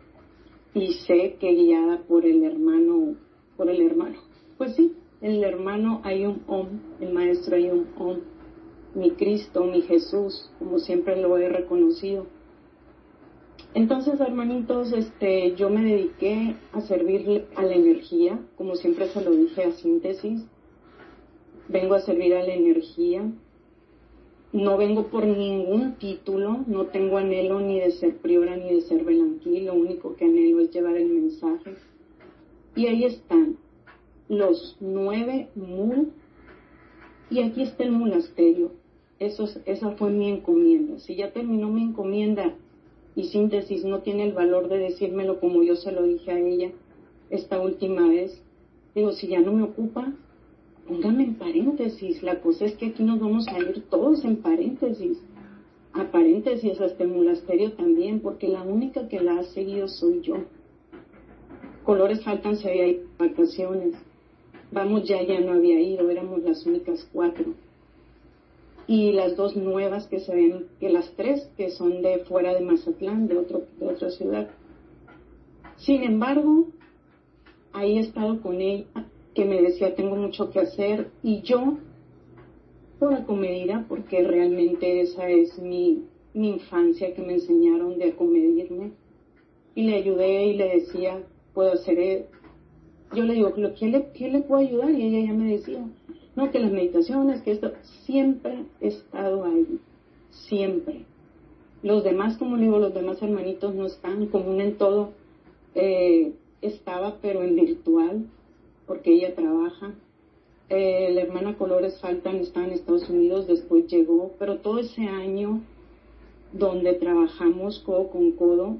y sé que guiada por el hermano, pues sí, el hermano Ayum Om, el maestro Ayum Om, mi Cristo, mi Jesús, como siempre lo he reconocido. Entonces, hermanitos, yo me dediqué a servirle a la energía, como siempre se lo dije a Síntesis. Vengo a servir a la energía. No vengo por ningún título, no tengo anhelo ni de ser priora ni de ser velanquí, lo único que anhelo es llevar el mensaje. Y ahí están los 9 mul, y aquí está el monasterio. Esa fue mi encomienda. Si ya terminó mi encomienda y Síntesis no tiene el valor de decírmelo como yo se lo dije a ella esta última vez, Digo, si ya no me ocupa, póngame en paréntesis. La cosa es que aquí nos vamos a ir todos en paréntesis. A paréntesis hasta el monasterio también, porque la única que la ha seguido soy yo. Colores Faltan se había ido de vacaciones. Vamos ya no había ido, éramos las únicas 4. Y las 2 nuevas que se ven, que las 3 que son de fuera de Mazatlán, de otra ciudad. Sin embargo, ahí he estado con ella, que me decía tengo mucho que hacer, y yo, por acomedida, porque realmente esa es mi infancia, que me enseñaron de acomedirme, y le ayudé y le decía, puedo hacer, yo le digo, ¿qué le puedo ayudar? Y ella ya me decía, no, que las meditaciones, que esto, siempre he estado ahí, siempre. Los demás, como le digo, los demás hermanitos no están, común en todo, estaba, pero en virtual, porque ella trabaja. La hermana Colores Faltan está en Estados Unidos, después llegó, pero todo ese año donde trabajamos codo con codo,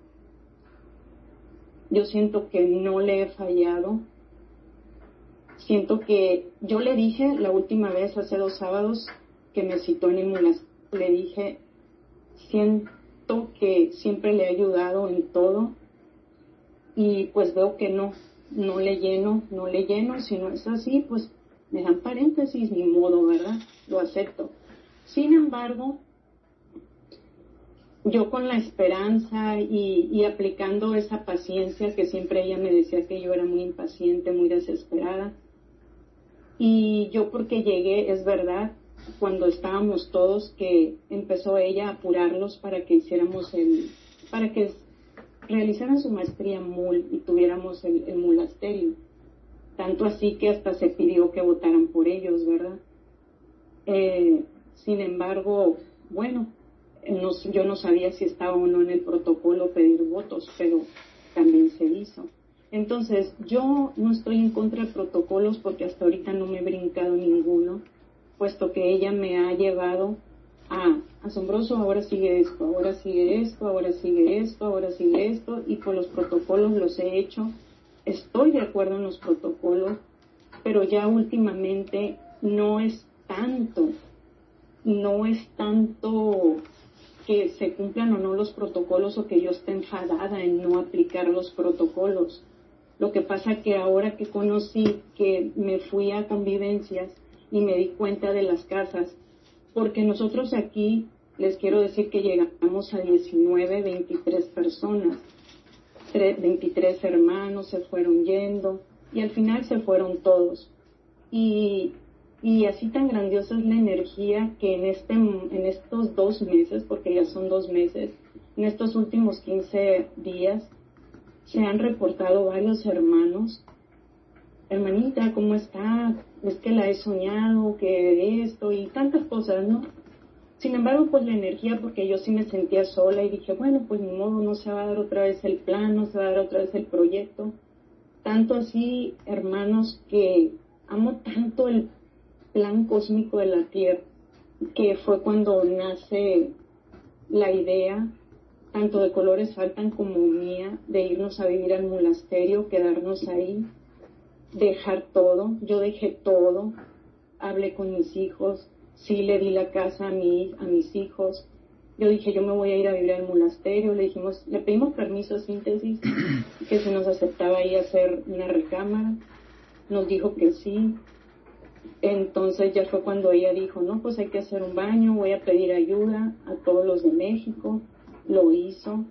yo siento que no le he fallado. Siento que yo le dije la última vez, hace 2 sábados, que me citó en el monasterio, le dije, siento que siempre le he ayudado en todo, y pues veo que no le lleno, si no es así, pues me dan paréntesis, ni modo, ¿verdad? Lo acepto. Sin embargo, yo con la esperanza y aplicando esa paciencia, que siempre ella me decía que yo era muy impaciente, muy desesperada, y yo porque llegué, es verdad, cuando estábamos todos, que empezó ella a apurarlos para que para que realizaran su maestría MUL y tuviéramos el monasterio. Tanto así que hasta se pidió que votaran por ellos, ¿verdad? Sin embargo, bueno, yo no sabía si estaba o no en el protocolo pedir votos, pero también se hizo. Entonces, yo no estoy en contra de protocolos porque hasta ahorita no me he brincado ninguno, puesto que ella me ha llevado a asombroso, ahora sigue esto, ahora sigue esto, ahora sigue esto, ahora sigue esto, y por los protocolos los he hecho. Estoy de acuerdo en los protocolos, pero ya últimamente no es tanto que se cumplan o no los protocolos o que yo esté enfadada en no aplicar los protocolos. Lo que pasa que ahora que conocí, que me fui a convivencias y me di cuenta de las casas, porque nosotros aquí, les quiero decir que llegamos a 19, 23 personas, 23 hermanos se fueron yendo y al final se fueron todos. Y así tan grandiosa es la energía que en estos 2 meses, porque ya son 2 meses, en estos últimos 15 días, se han reportado varios hermanos. Hermanita, ¿cómo está? Es que la he soñado, que esto y tantas cosas, ¿no? Sin embargo, pues la energía, porque yo sí me sentía sola y dije, bueno, pues ni modo, no se va a dar otra vez el plan, no se va a dar otra vez el proyecto. Tanto así, hermanos, que amo tanto el plan cósmico de la Tierra, que fue cuando nace la idea, tanto de Colores Faltan como mía, de irnos a vivir al monasterio, quedarnos ahí, dejar todo. Yo dejé todo, hablé con mis hijos, sí le di la casa a mis hijos. Yo dije, yo me voy a ir a vivir al monasterio. Le pedimos permiso a Síntesis, que se nos aceptaba ahí hacer una recámara. Nos dijo que sí. Entonces ya fue cuando ella dijo, no, pues hay que hacer un baño, voy a pedir ayuda a todos los de México. Lo hizo.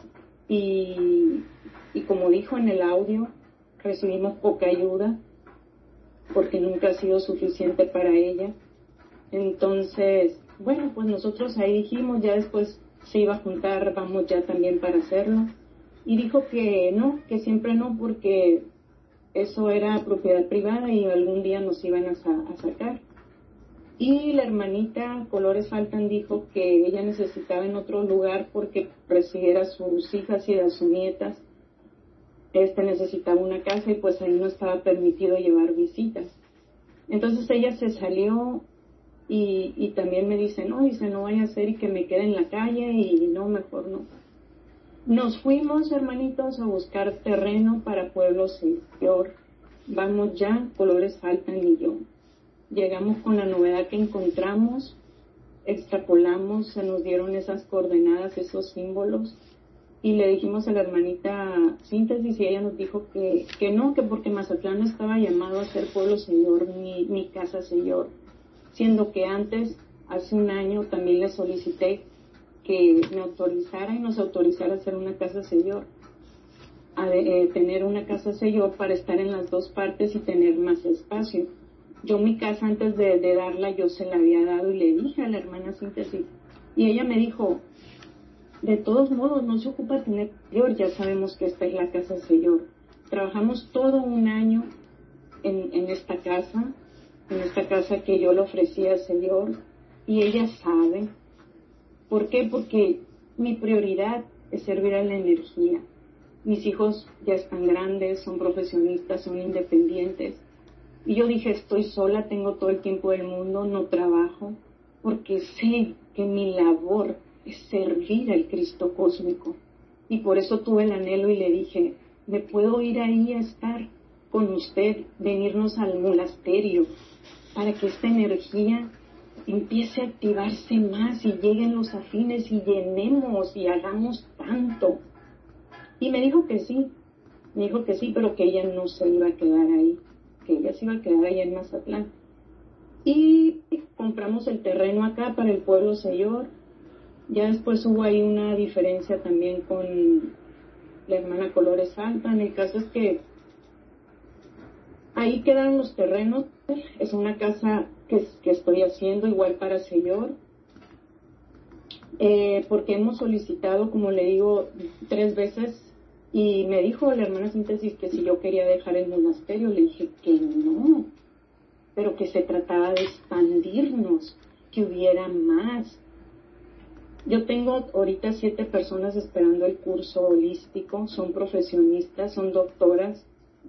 Y como dijo en el audio, recibimos poca ayuda porque nunca ha sido suficiente para ella. Entonces, bueno, pues nosotros ahí dijimos, ya después se iba a juntar, vamos ya también para hacerlo. Y dijo que no, que siempre no, porque eso era propiedad privada y algún día nos iban a sacar. Y la hermanita Colores Faltan dijo que ella necesitaba en otro lugar porque recibiera a sus hijas y a sus nietas. Necesitaba una casa y pues ahí no estaba permitido llevar visitas. Entonces ella se salió y también me dice, no vaya a ser y que me quede en la calle y no, mejor no. Nos fuimos, hermanitos, a buscar terreno para Pueblo Señor vamos ya, Colores Faltan y yo. Llegamos con la novedad que encontramos, extrapolamos, se nos dieron esas coordenadas, esos símbolos, y le dijimos a la hermanita Síntesis y ella nos dijo que no, que porque Mazatlán no estaba llamado a ser pueblo Señor ni casa Señor, siendo que antes, hace un año, también le solicité que me autorizara y nos autorizara a hacer una casa Señor, a tener una casa Señor para estar en las dos partes y tener más espacio. Yo mi casa antes de darla yo se la había dado y le dije a la hermana Síntesis y ella me dijo, de todos modos no se ocupa tener Señor, ya sabemos que esta es la casa Señor. Trabajamos todo un año en esta casa que yo le ofrecí al Señor y ella sabe. ¿Por qué? Porque mi prioridad es servir a la energía. Mis hijos ya están grandes, son profesionistas, son independientes. Y yo dije, estoy sola, tengo todo el tiempo del mundo, no trabajo, porque sé que mi labor es servir al Cristo cósmico. Y por eso tuve el anhelo y le dije, ¿me puedo ir ahí a estar con usted, venirnos al monasterio, para que esta energía empiece a activarse más y lleguen los afines y llenemos y hagamos tanto? Y me dijo que sí, pero que ella no se iba a quedar ahí, que ella se iba a quedar allá en Mazatlán. Y compramos el terreno acá para el pueblo Señor. Ya después hubo ahí una diferencia también con la hermana Colores Faltan. El caso es que ahí quedaron los terrenos. Es una casa que estoy haciendo igual para Señor. Porque hemos solicitado, como le digo, 3 veces. Y me dijo la hermana Síntesis que si yo quería dejar el monasterio. Le dije que no, pero que se trataba de expandirnos, que hubiera más. Yo tengo ahorita 7 personas esperando el curso holístico, son profesionistas, son doctores,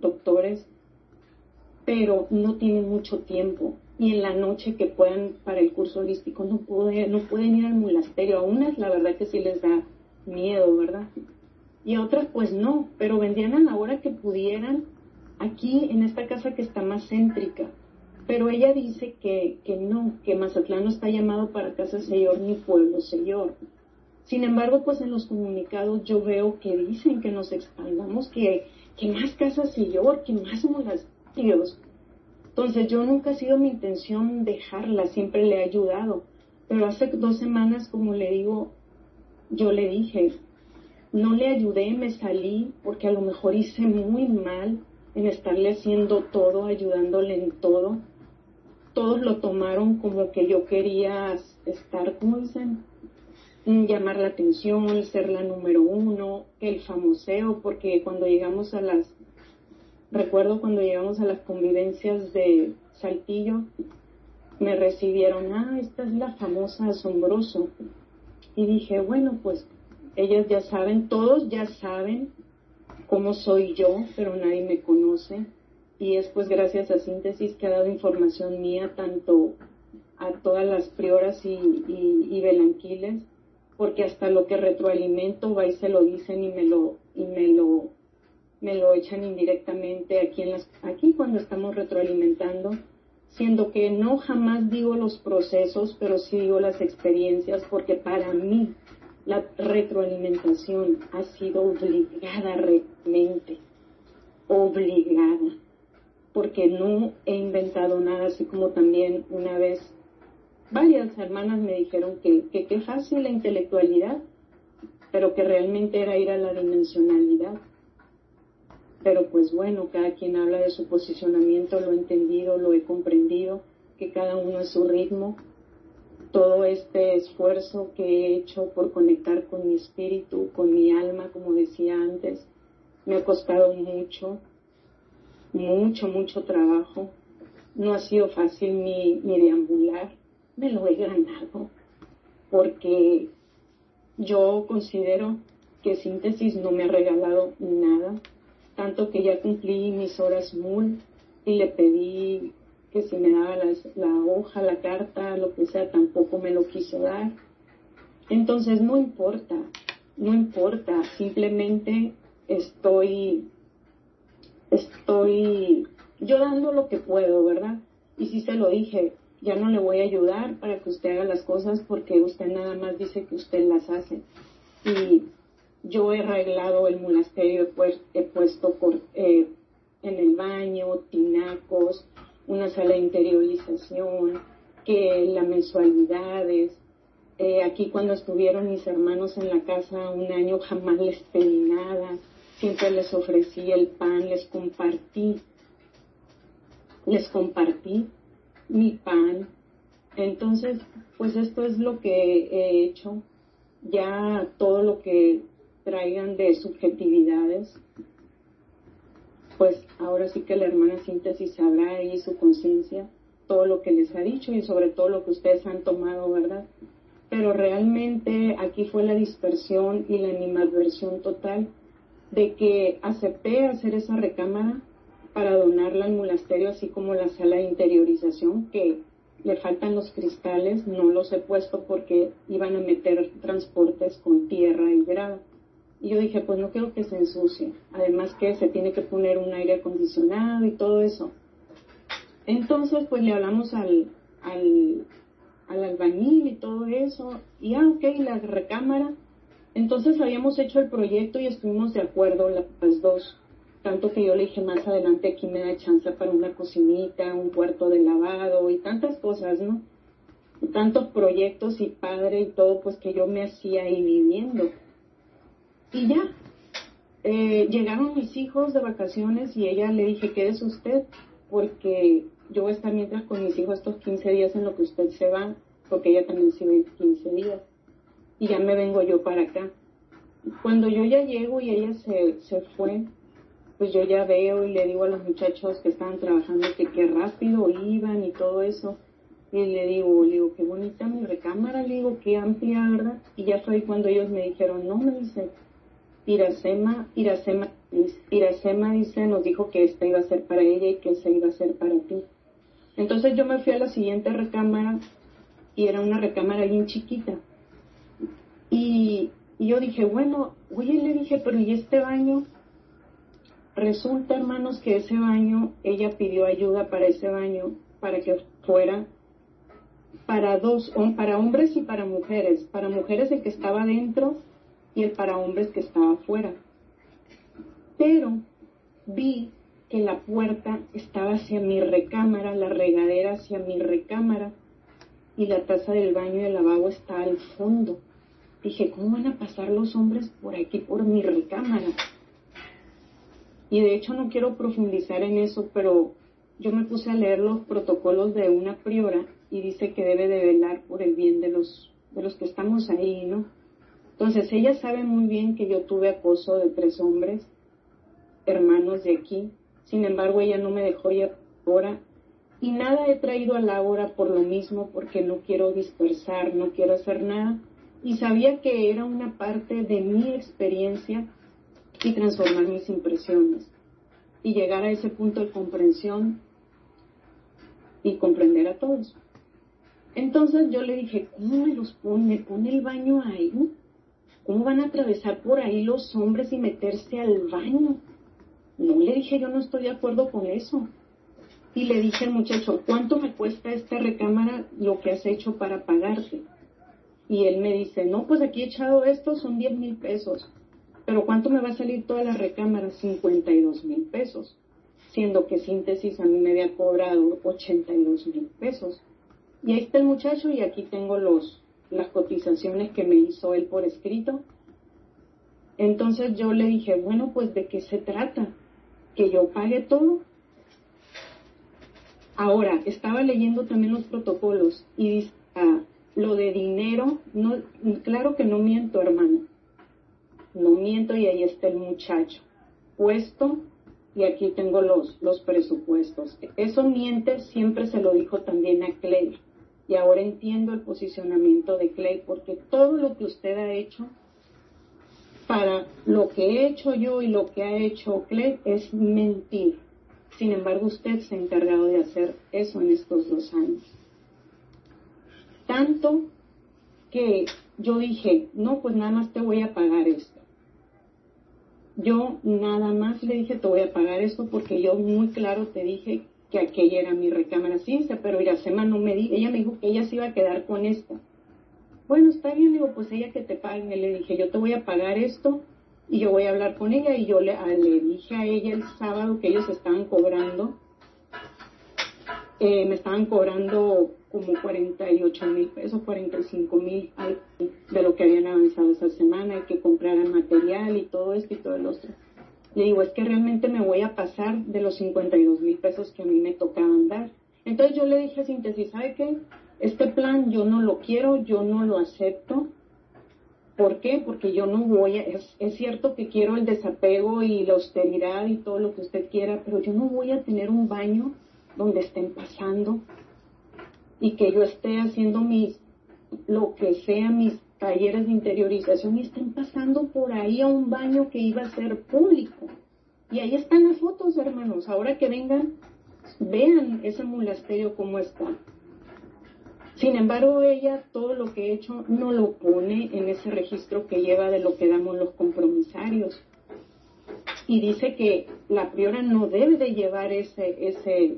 pero no tienen mucho tiempo. Y en la noche que puedan para el curso holístico no pueden ir al monasterio. A unas la verdad que sí les da miedo, ¿verdad? Y a otras pues no, pero vendrían a la hora que pudieran aquí en esta casa que está más céntrica. Pero ella dice que no, que Mazatlán no está llamado para casa Señor ni pueblo Señor. Sin embargo, pues en los comunicados yo veo que dicen que nos expandamos, que más casa Señor, que más monasterios. Entonces yo nunca ha sido mi intención dejarla, siempre le he ayudado. Pero hace 2 semanas, como le digo, yo le dije, no le ayudé, me salí, porque a lo mejor hice muy mal en estarle haciendo todo, ayudándole en todo. Todos lo tomaron como que yo quería estar, ¿cómo dicen? Llamar la atención, ser la número 1, el famoseo, porque recuerdo cuando llegamos a las convivencias de Saltillo, me recibieron, esta es la famosa Asombroso. Y dije, bueno, pues ellas ya saben, todos ya saben cómo soy yo, pero nadie me conoce. Y es pues gracias a Síntesis que ha dado información mía tanto a todas las prioras y belanquiles, porque hasta lo que retroalimento va y se lo dicen y me lo echan indirectamente aquí cuando estamos retroalimentando, siendo que no jamás digo los procesos, pero sí digo las experiencias, porque para mí la retroalimentación ha sido obligada realmente, obligada, porque no he inventado nada, así como también una vez varias hermanas me dijeron que qué fácil la intelectualidad, pero que realmente era ir a la dimensionalidad. Pero pues bueno, cada quien habla de su posicionamiento, lo he entendido, lo he comprendido, que cada uno es su ritmo. Todo este esfuerzo que he hecho por conectar con mi espíritu, con mi alma, como decía antes, me ha costado mucho trabajo. No ha sido fácil ni deambular, me lo he ganado, porque yo considero que Síntesis no me ha regalado nada, tanto que ya cumplí mis horas MUL y le pedí que si me daba la hoja, la carta, lo que sea, tampoco me lo quiso dar. Entonces no importa, simplemente estoy yo dando lo que puedo, ¿verdad? Y sí se lo dije, ya no le voy a ayudar para que usted haga las cosas porque usted nada más dice que usted las hace. Y yo he arreglado el monasterio, he puesto en el baño tinacos, una sala de interiorización, que las mensualidades. Aquí cuando estuvieron mis hermanos en la casa un año jamás les pedí nada, siempre les ofrecí el pan, les compartí mi pan. Entonces, pues esto es lo que he hecho. Ya todo lo que traigan de subjetividades, pues ahora sí que la hermana Síntesis sabrá ahí su conciencia, todo lo que les ha dicho y sobre todo lo que ustedes han tomado, ¿verdad? Pero realmente aquí fue la dispersión y la animadversión total de que acepté hacer esa recámara para donarla al monasterio, así como la sala de interiorización, que le faltan los cristales, no los he puesto porque iban a meter transportes con tierra y grava. Y yo dije, pues no quiero que se ensucie, además que se tiene que poner un aire acondicionado y todo eso. Entonces, pues le hablamos al albañil y todo eso, y ok, la recámara. Entonces habíamos hecho el proyecto y estuvimos de acuerdo las dos, tanto que yo le dije más adelante aquí me da chance para una cocinita, un cuarto de lavado y tantas cosas, ¿no? Tantos proyectos y padre y todo, pues que yo me hacía ahí viviendo. Y ya, llegaron mis hijos de vacaciones y ella le dije, quédese usted, porque yo voy a estar mientras con mis hijos estos 15 días en lo que usted se va, porque ella también se ve 15 días. Y ya me vengo yo para acá. Cuando yo ya llego y ella se fue, pues yo ya veo y le digo a los muchachos que estaban trabajando que qué rápido iban y todo eso. Y le digo, qué bonita mi recámara, le digo, qué amplia, ¿verdad? Y ya fue cuando ellos me dijeron, no, me dice, Iracema dice, nos dijo que esta iba a ser para ella y que esa iba a ser para ti. Entonces yo me fui a la siguiente recámara y era una recámara bien chiquita. Y yo dije, bueno, oye, le dije, pero ¿y este baño? Resulta, hermanos, que ese baño, ella pidió ayuda para ese baño, para que fuera para hombres y para mujeres el que estaba dentro y el para hombres que estaba afuera. Pero vi que la puerta estaba hacia mi recámara, la regadera hacia mi recámara y la taza del baño y el lavabo está al fondo. Dije, ¿cómo van a pasar los hombres por aquí, por mi recámara? Y de hecho no quiero profundizar en eso, pero yo me puse a leer los protocolos de una priora y dice que debe de velar por el bien de los que estamos ahí, ¿no? Entonces ella sabe muy bien que yo tuve acoso de 3 hombres, hermanos de aquí. Sin embargo, ella no me dejó ir ahora. Y nada he traído a la hora por lo mismo, porque no quiero dispersar, no quiero hacer nada. Y sabía que era una parte de mi experiencia y transformar mis impresiones. Y llegar a ese punto de comprensión y comprender a todos. Entonces yo le dije, ¿cómo me pone el baño ahí? ¿Cómo van a atravesar por ahí los hombres y meterse al baño? No, le dije, yo no estoy de acuerdo con eso. Y le dije al muchacho, ¿cuánto me cuesta esta recámara lo que has hecho para pagarte? Y él me dice, no, pues aquí he echado esto, son 10,000 pesos. Pero ¿cuánto me va a salir toda la recámara? 52,000 pesos. Siendo que Síntesis a mí me había cobrado 82,000 pesos. Y ahí está el muchacho y aquí tengo las cotizaciones que me hizo él por escrito. Entonces yo le dije, bueno, pues ¿de qué se trata? ¿Que yo pague todo? Ahora, estaba leyendo también los protocolos y dice, lo de dinero, no, claro que no miento, hermano. No miento y ahí está el muchacho puesto y aquí tengo los presupuestos. Eso miente, siempre se lo dijo también a Clay. Y ahora entiendo el posicionamiento de Clay, porque todo lo que usted ha hecho, para lo que he hecho yo y lo que ha hecho Clay, es mentir. Sin embargo, usted se ha encargado de hacer eso en estos 2 años. Tanto que yo dije, no, pues nada más te voy a pagar esto. Yo nada más le dije, te voy a pagar esto porque yo muy claro te dije que aquella era mi recámara. Sí, dice, pero Iracema no me dijo, ella me dijo que ella se iba a quedar con esta. Bueno, está bien, le digo, pues ella que te pague. Le dije, yo te voy a pagar esto y yo voy a hablar con ella. Y yo le dije a ella el sábado que ellos estaban cobrando, me estaban cobrando como 48,000 pesos, 45,000 de lo que habían avanzado esa semana, y que compraran material y todo esto y todo el otro. Le digo, es que realmente me voy a pasar de los 52,000 pesos que a mí me tocaban dar. Entonces yo le dije a Síntesis, ¿sabe qué? Este plan yo no lo quiero, yo no lo acepto. ¿Por qué? Porque yo no voy a... Es cierto que quiero el desapego y la austeridad y todo lo que usted quiera, pero yo no voy a tener un baño donde estén pasando y que yo esté haciendo lo que sea, mis talleres de interiorización, y estén pasando por ahí a un baño que iba a ser público. Y ahí están las fotos, hermanos. Ahora que vengan, vean ese monasterio cómo está. Sin embargo, ella todo lo que he hecho no lo pone en ese registro que lleva de lo que damos los compromisarios. Y dice que la priora no debe de llevar ese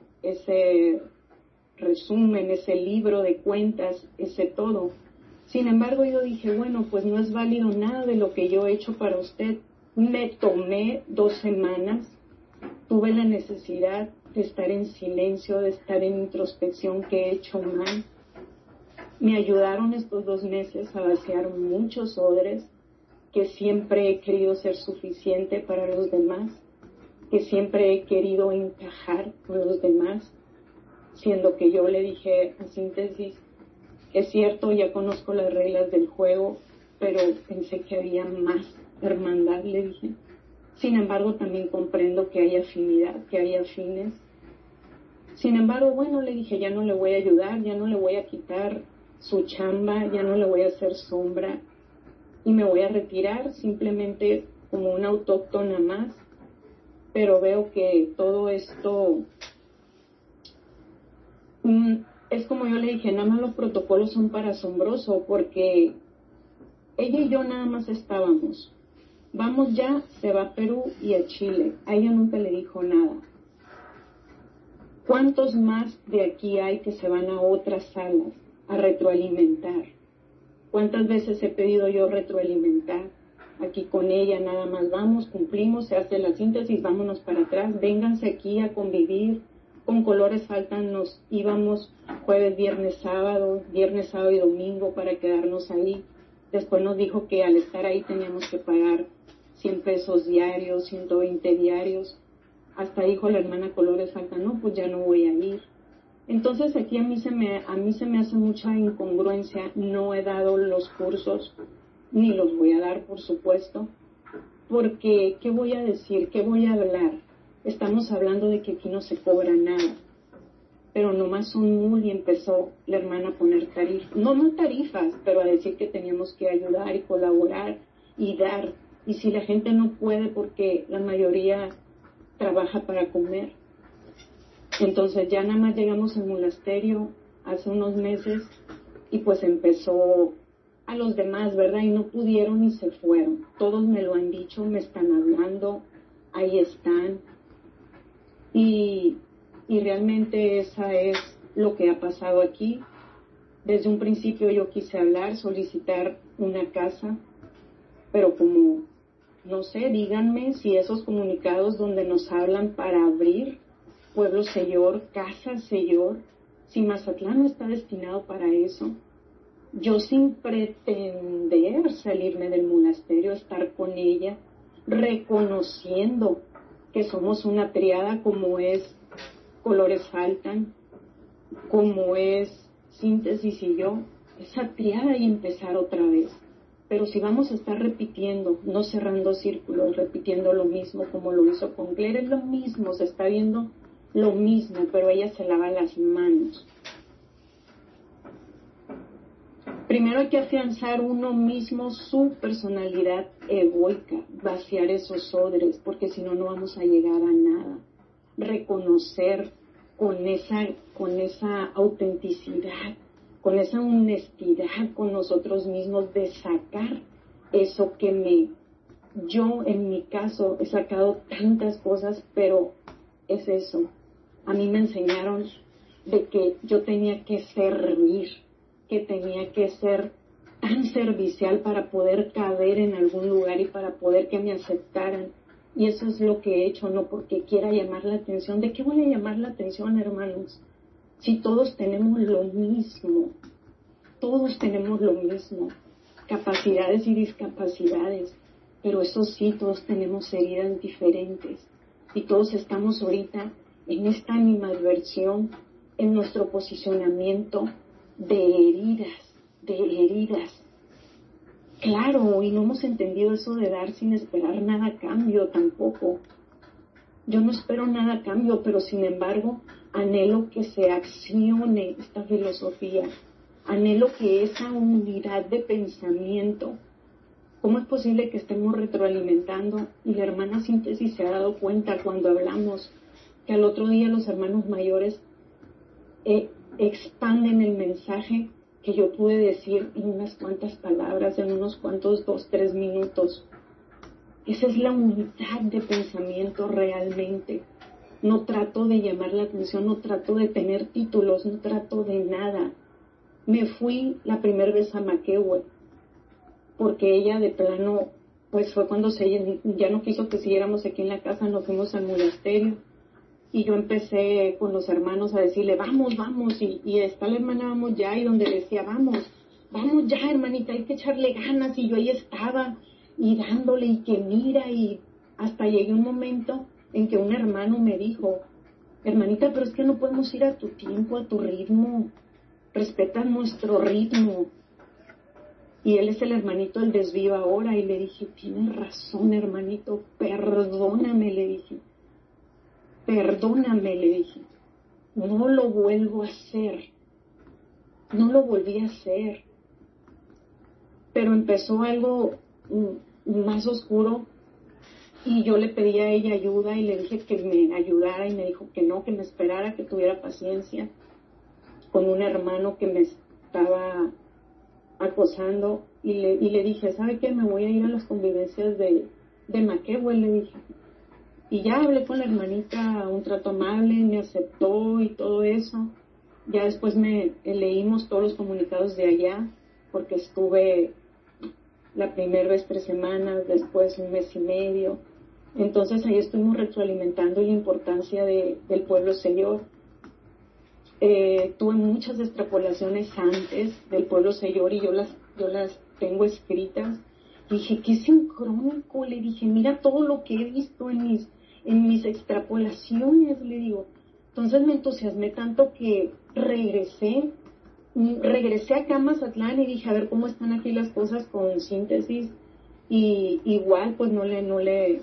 resumen, ese libro de cuentas, ese todo. Sin embargo, yo dije, bueno, pues no es válido nada de lo que yo he hecho para usted. Me tomé 2 semanas, tuve la necesidad de estar en silencio, de estar en introspección, que he hecho mal. Me ayudaron estos 2 meses a vaciar muchos odres, que siempre he querido ser suficiente para los demás, que siempre he querido encajar con los demás, siendo que yo le dije a Síntesis, es cierto, ya conozco las reglas del juego, pero pensé que había más hermandad, le dije. Sin embargo, también comprendo que hay afinidad, que hay afines. Sin embargo, bueno, le dije, ya no le voy a ayudar, ya no le voy a quitar su chamba, ya no le voy a hacer sombra, y me voy a retirar simplemente como una autóctona más. Pero veo que todo esto es como yo le dije, nada más los protocolos son para asombroso, porque ella y yo nada más estábamos. Vamos ya, se va a Perú y a Chile. A ella nunca le dijo nada. ¿Cuántos más de aquí hay que se van a otras salas a retroalimentar? ¿Cuántas veces he pedido yo retroalimentar? Aquí con ella nada más vamos, cumplimos, se hace la síntesis, vámonos para atrás, vénganse aquí a convivir. Con Colores Faltan nos íbamos jueves, viernes, sábado y domingo para quedarnos ahí. Después nos dijo que al estar ahí teníamos que pagar 100 pesos diarios, 120 diarios. Hasta dijo la hermana Colores Faltan, no, pues ya no voy a ir. Entonces aquí a mí se me hace mucha incongruencia. No he dado los cursos, ni los voy a dar, por supuesto, porque ¿qué voy a decir? ¿Qué voy a hablar? Estamos hablando de que aquí no se cobra nada, pero nomás un mul, y empezó la hermana a poner tarifas, no tarifas, pero a decir que teníamos que ayudar y colaborar y dar, y si la gente no puede porque la mayoría trabaja para comer. Entonces ya nada más llegamos al monasterio hace unos meses y pues empezó a los demás, ¿verdad? Y no pudieron y se fueron. Todos me lo han dicho, me están hablando, ahí están. Y realmente esa es lo que ha pasado aquí. Desde un principio yo quise hablar, solicitar una casa, pero como, no sé, díganme si esos comunicados donde nos hablan para abrir Pueblo Señor, Casa Señor, si Mazatlán no está destinado para eso. Yo sin pretender salirme del monasterio, estar con ella, reconociendo que somos una triada como es Colores Faltan, como es Síntesis y yo, esa triada, y empezar otra vez. Pero si vamos a estar repitiendo, no cerrando círculos, repitiendo lo mismo como lo hizo con Claire, es lo mismo, se está viendo lo mismo, pero ella se lava las manos. Primero hay que afianzar uno mismo su personalidad egoica, vaciar esos odres, porque si no, no vamos a llegar a nada. Reconocer con esa autenticidad, con esa honestidad con nosotros mismos, de sacar eso que yo en mi caso he sacado tantas cosas, pero es eso. A mí me enseñaron de que yo tenía que servir, que tenía que ser tan servicial para poder caber en algún lugar y para poder que me aceptaran. Y eso es lo que he hecho, no porque quiera llamar la atención. ¿De qué voy a llamar la atención, hermanos? Si todos tenemos lo mismo, todos tenemos lo mismo, capacidades y discapacidades, pero eso sí, todos tenemos heridas diferentes y todos estamos ahorita en esta animadversión, en nuestro posicionamiento de heridas. Claro, y no hemos entendido eso de dar sin esperar nada a cambio tampoco. Yo no espero nada a cambio, pero sin embargo anhelo que se accione esta filosofía, anhelo que esa unidad de pensamiento. ¿Cómo es posible que estemos retroalimentando? Y la hermana Síntesis se ha dado cuenta cuando hablamos que al otro día los hermanos mayores expanden el mensaje que yo pude decir en unas cuantas palabras, en unos cuantos 2-3 minutos. Esa es la unidad de pensamiento realmente. No trato de llamar la atención, no trato de tener títulos, no trato de nada. Me fui la primera vez a Maquehue, porque ella de plano, pues fue cuando ya no quiso que siguiéramos aquí en la casa, nos fuimos al monasterio. Y yo empecé con los hermanos a decirle, vamos, y está la hermana, vamos ya, y donde decía, vamos ya, hermanita, hay que echarle ganas, y yo ahí estaba, y dándole, y que mira, y hasta llegué un momento en que un hermano me dijo, hermanita, pero es que no podemos ir a tu tiempo, a tu ritmo, respeta nuestro ritmo. Y él es el hermanito del desvío ahora, y le dije, tienes razón, hermanito, perdóname, le dije, no lo vuelvo a hacer, no lo volví a hacer, pero empezó algo más oscuro, y yo le pedí a ella ayuda, y le dije que me ayudara, y me dijo que no, que me esperara, que tuviera paciencia, con un hermano que me estaba acosando, y le dije, ¿sabe qué? Me voy a ir a las convivencias de Maquehue, le dije. Y ya hablé con la hermanita, un trato amable, me aceptó y todo eso. Ya después leímos todos los comunicados de allá, porque estuve la primera vez 3 semanas, después 1 mes y medio. Entonces ahí estuvimos retroalimentando la importancia del pueblo Señor. Tuve muchas extrapolaciones antes del pueblo Señor y yo las tengo escritas. Dije, qué sincrónico, le dije, mira todo lo que he visto en mis extrapolaciones, le digo. Entonces me entusiasmé tanto que regresé acá a Mazatlán y dije, a ver cómo están aquí las cosas con Síntesis. Y igual pues no le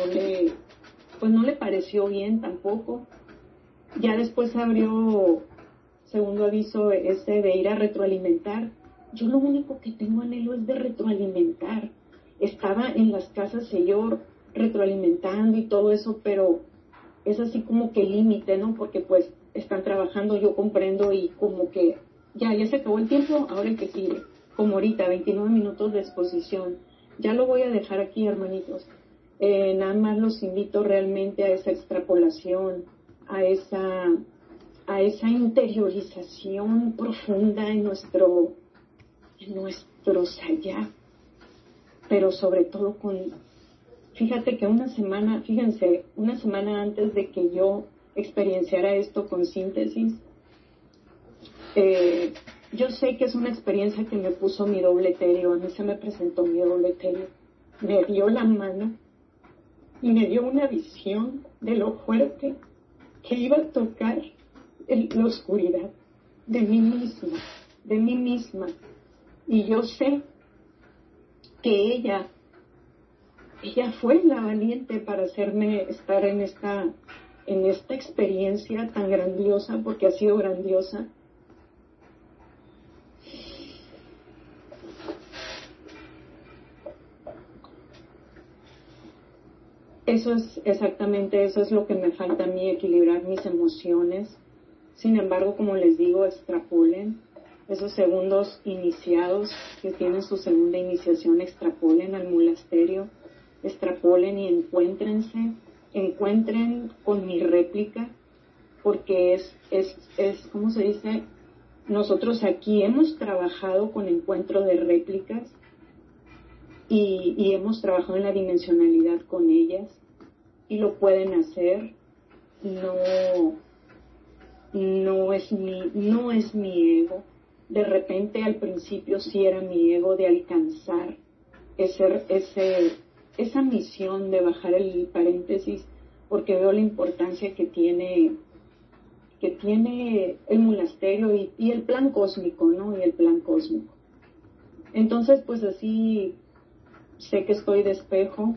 pareció bien tampoco. Ya después abrió segundo aviso ese de ir a retroalimentar. Yo lo único que tengo anhelo es de retroalimentar. Estaba en las casas Señor retroalimentando y todo eso, pero es así como que límite, ¿no? Porque pues están trabajando, yo comprendo, y como que ya se acabó el tiempo, ahora el que sigue. Como ahorita, 29 minutos de exposición. Ya lo voy a dejar aquí, hermanitos. Nada más los invito realmente a esa extrapolación, a esa interiorización profunda en nuestros allá, pero sobre todo fíjate que una semana antes de que yo experienciara esto con Síntesis, yo sé que es una experiencia que me puso mi doble etéreo, a mí se me presentó mi doble etéreo, me dio la mano y me dio una visión de lo fuerte que iba a tocar la oscuridad de mí misma, y yo sé que ella fue la valiente para hacerme estar en esta experiencia tan grandiosa, porque ha sido grandiosa. Eso es lo que me falta a mí, equilibrar mis emociones. Sin embargo, como les digo, extrapolen esos segundos iniciados que tienen su segunda iniciación, extrapolen al monasterio, extrapolen y encuentren con mi réplica, porque es ¿cómo se dice? Nosotros aquí hemos trabajado con encuentro de réplicas y hemos trabajado en la dimensionalidad con ellas y lo pueden hacer. No es mi ego. De repente al principio sí era mi ego de alcanzar esa misión de bajar el paréntesis, porque veo la importancia que tiene el monasterio y el plan cósmico, ¿no? Y el plan cósmico. Entonces, pues así sé que estoy de espejo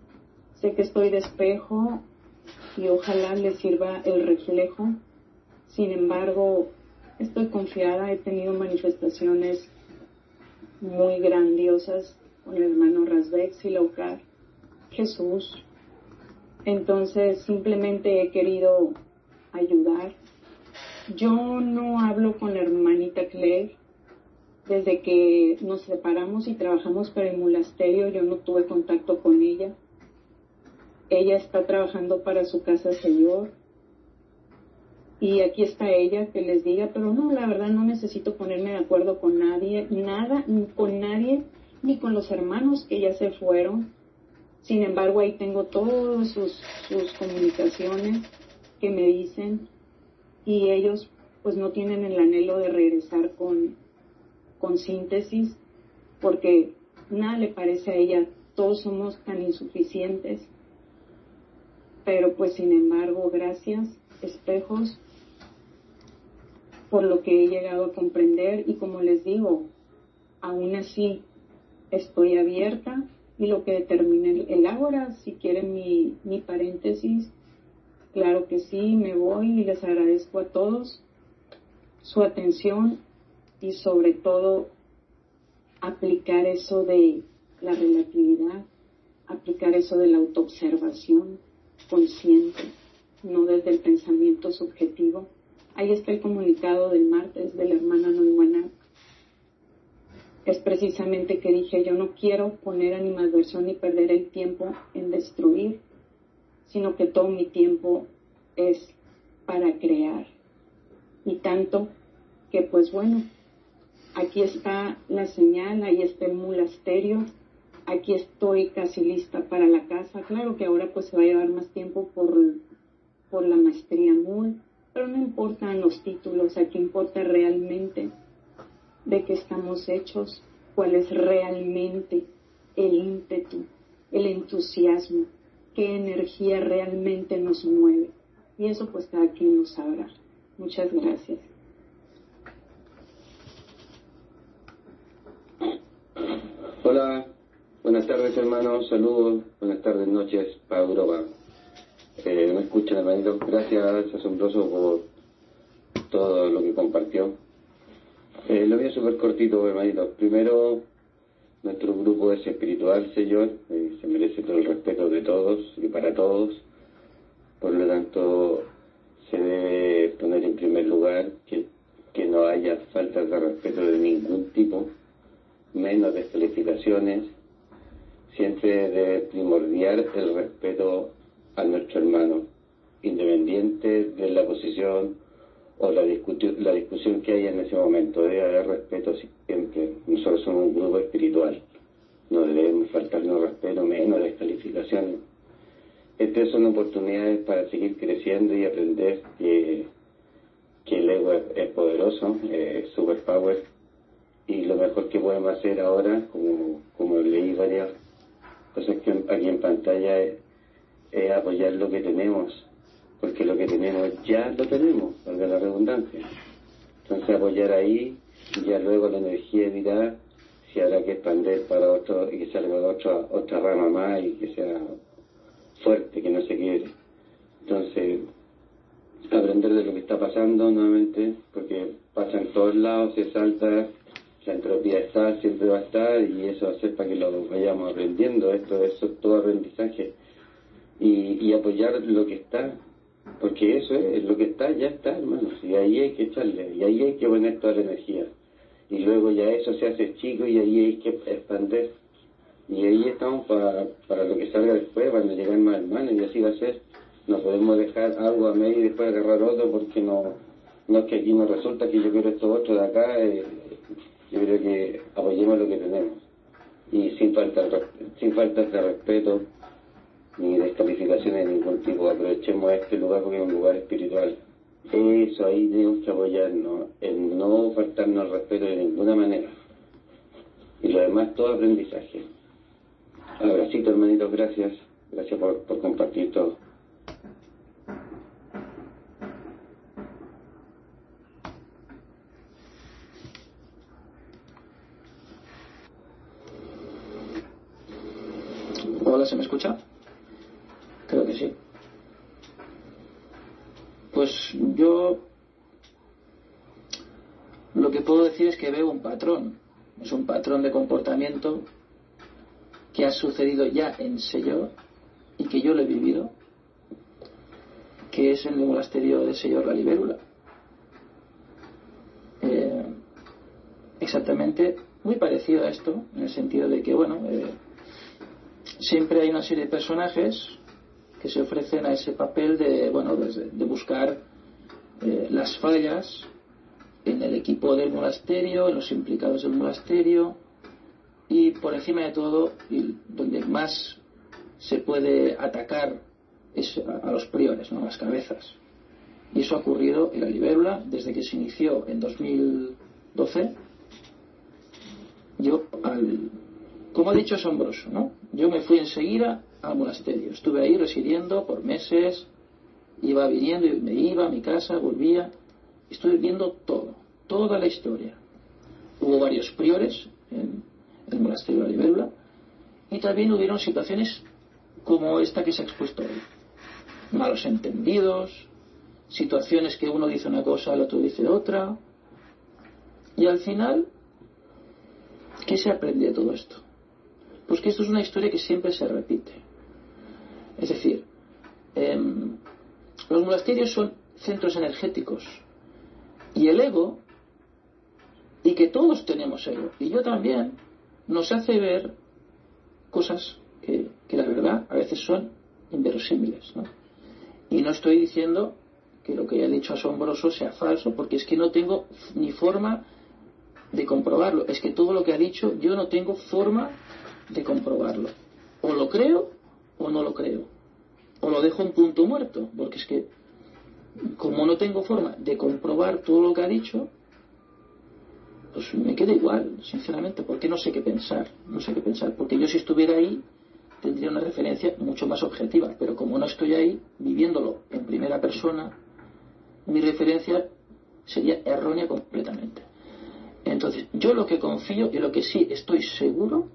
y ojalá les sirva el reflejo. Sin embargo, estoy confiada, he tenido manifestaciones muy grandiosas con el hermano Rasbek, Silaukar, Jesús. Entonces, simplemente he querido ayudar. Yo no hablo con la hermanita Claire. Desde que nos separamos y trabajamos para el monasterio, yo no tuve contacto con ella. Ella está trabajando para su casa Señor. Y aquí está ella, que les diga, pero no, la verdad no necesito ponerme de acuerdo con nadie, ni con los hermanos que ya se fueron. Sin embargo, ahí tengo todas sus comunicaciones que me dicen, y ellos pues no tienen el anhelo de regresar con síntesis, porque nada le parece a ella, todos somos tan insuficientes. Pero pues sin embargo, gracias, espejos, por lo que he llegado a comprender, y como les digo, aún así estoy abierta, y lo que determine el ágora, si quieren mi paréntesis, claro que sí, me voy, y les agradezco a todos su atención, y sobre todo aplicar eso de la relatividad, aplicar eso de la autoobservación consciente, no desde el pensamiento subjetivo. Ahí está el comunicado del martes de la hermana Noiguaná. Es precisamente que dije, yo no quiero poner animadversión ni perder el tiempo en destruir, sino que todo mi tiempo es para crear. Y tanto que pues bueno, aquí está la señal, ahí está el monasterio, aquí estoy casi lista para la casa. Claro que ahora pues se va a llevar más tiempo por la maestría MUL, pero no importan los títulos, aquí importa realmente de qué estamos hechos, cuál es realmente el ímpetu, el entusiasmo, qué energía realmente nos mueve. Y eso pues cada quien lo sabrá. Muchas gracias. Hola, buenas tardes hermanos, saludos, buenas tardes, noches para Europa. Me escuchan hermanitos, gracias Asombroso por todo lo que compartió. Lo voy a súper cortito hermanitos. Primero, nuestro grupo es espiritual, Señor, se merece todo el respeto de todos y para todos. Por lo tanto, se debe poner en primer lugar que no haya faltas de respeto de ningún tipo, menos descalificaciones. Siempre debe primordiar el respeto a nuestro hermano, independiente de la posición o la discusión que haya en ese momento. Debe haber respeto siempre. Nosotros somos un grupo espiritual, no debemos faltarnos respeto, menos descalificaciones. Estas son oportunidades para seguir creciendo y aprender que el ego es poderoso, superpower, y lo mejor que podemos hacer ahora, como leí varias cosas que aquí en pantalla, es apoyar lo que tenemos, porque lo que tenemos ya lo tenemos, valga la redundancia. Entonces apoyar ahí, y ya luego la energía dirá si habrá que expandir para otro, y que salga otra rama más y que sea fuerte, que no se quiebre. Entonces, aprender de lo que está pasando nuevamente, porque pasa en todos lados, se salta, la entropía está, siempre va a estar, y eso va a ser para que lo vayamos aprendiendo. Esto es todo aprendizaje, y apoyar lo que está, porque eso es lo que está, ya está, hermanos, y ahí hay que echarle, y ahí hay que poner toda la energía, y luego ya eso se hace chico y ahí hay que expandir. Y ahí estamos para lo que salga después, van a llegar más hermanos, y así va a ser. No podemos dejar algo a medio y después agarrar otro, porque no es que aquí nos resulta que yo quiero esto otro de acá. Yo creo que apoyemos lo que tenemos, y sin falta de respeto ni descalificaciones de ningún tipo. Aprovechemos este lugar porque es un lugar espiritual. Eso, ahí tenemos que apoyarnos, en no faltarnos el respeto de ninguna manera, y lo demás todo aprendizaje. Abracito, hermanitos, gracias por compartir todo. Hola, ¿se me escucha? Creo que sí. Pues yo lo que puedo decir es que veo un patrón. Es un patrón de comportamiento que ha sucedido ya en Sellor y que yo lo he vivido, que es en el monasterio de Sellor la Libélula. Exactamente muy parecido a esto, en el sentido de que, bueno, siempre hay una serie de personajes que se ofrecen a ese papel de, bueno, de buscar las fallas en el equipo del monasterio, en los implicados del monasterio, y por encima de todo, y donde más se puede atacar es a los priores, ¿no?, a las cabezas. Y eso ha ocurrido en la Libélula desde que se inició en 2012. Como ha dicho Asombroso, ¿no?, yo me fui enseguida al monasterio, estuve ahí residiendo por meses, iba viniendo, me iba a mi casa, volvía, estuve viendo toda la historia. Hubo varios priores en el monasterio de la Libélula, y también hubieron situaciones como esta que se ha expuesto hoy: malos entendidos, situaciones que uno dice una cosa, el otro dice otra, y al final, ¿qué se aprende de todo esto? Pues que esto es una historia que siempre se repite. Es decir, los monasterios son centros energéticos, y el ego, y que todos tenemos ego, y yo también, nos hace ver cosas que la verdad a veces son inverosímiles, ¿no? Y no estoy diciendo que lo que haya dicho Asombroso sea falso, porque es que no tengo ni forma de comprobarlo. Es que todo lo que ha dicho yo no tengo forma de comprobarlo. O lo creo o no lo creo, o lo dejo en punto muerto, porque es que como no tengo forma de comprobar todo lo que ha dicho, pues me queda igual, sinceramente, porque no sé qué pensar, porque yo si estuviera ahí tendría una referencia mucho más objetiva, pero como no estoy ahí viviéndolo en primera persona, mi referencia sería errónea completamente. Entonces, yo lo que confío y lo que sí estoy seguro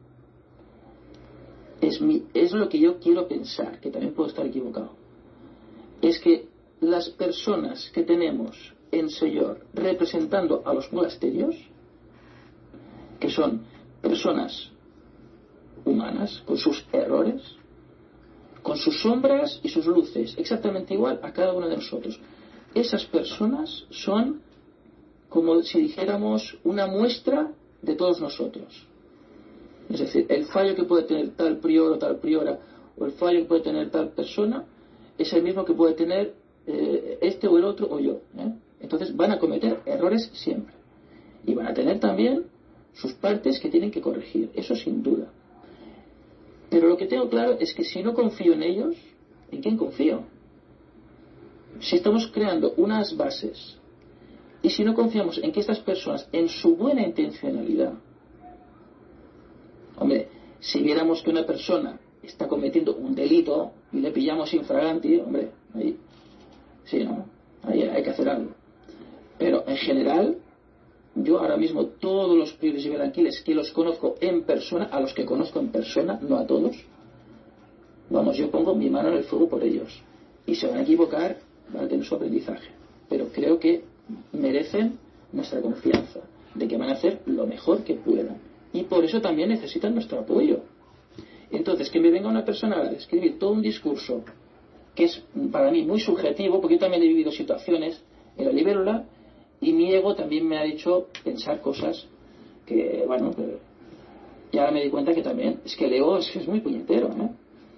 es lo que yo quiero pensar, que también puedo estar equivocado, es que las personas que tenemos en Sellor representando a los monasterios, que son personas humanas con sus errores, con sus sombras y sus luces, exactamente igual a cada uno de nosotros, esas personas son como si dijéramos una muestra de todos nosotros. Es decir, el fallo que puede tener tal prior o tal priora, o el fallo que puede tener tal persona, es el mismo que puede tener este o el otro o yo, ¿eh? Entonces van a cometer errores siempre, y van a tener también sus partes que tienen que corregir, eso sin duda. Pero lo que tengo claro es que si no confío en ellos, ¿en quién confío? Si estamos creando unas bases y si no confiamos en que estas personas, en su buena intencionalidad, hombre, si viéramos que una persona está cometiendo un delito y le pillamos infraganti, hombre, ahí sí, ¿no? Ahí hay que hacer algo. Pero en general, yo ahora mismo todos los priores y belanquiles que los conozco en persona, a los que conozco en persona, no a todos, vamos, yo pongo mi mano en el fuego por ellos, y se van a equivocar, van a tener su aprendizaje, pero creo que merecen nuestra confianza de que van a hacer lo mejor que puedan, y por eso también necesitan nuestro apoyo. Entonces, que me venga una persona a escribir todo un discurso que es para mí muy subjetivo, porque yo también he vivido situaciones en la Libélula y mi ego también me ha hecho pensar cosas que, bueno, Y ahora me di cuenta que también, es que el ego es muy puñetero, ¿eh?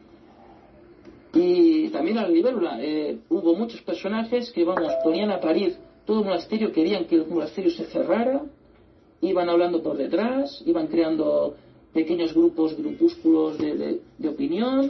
Y también a la libélula, hubo muchos personajes que, vamos, ponían a parir todo el monasterio, querían que el monasterio se cerrara, iban hablando por detrás, iban creando pequeños grupúsculos de opinión,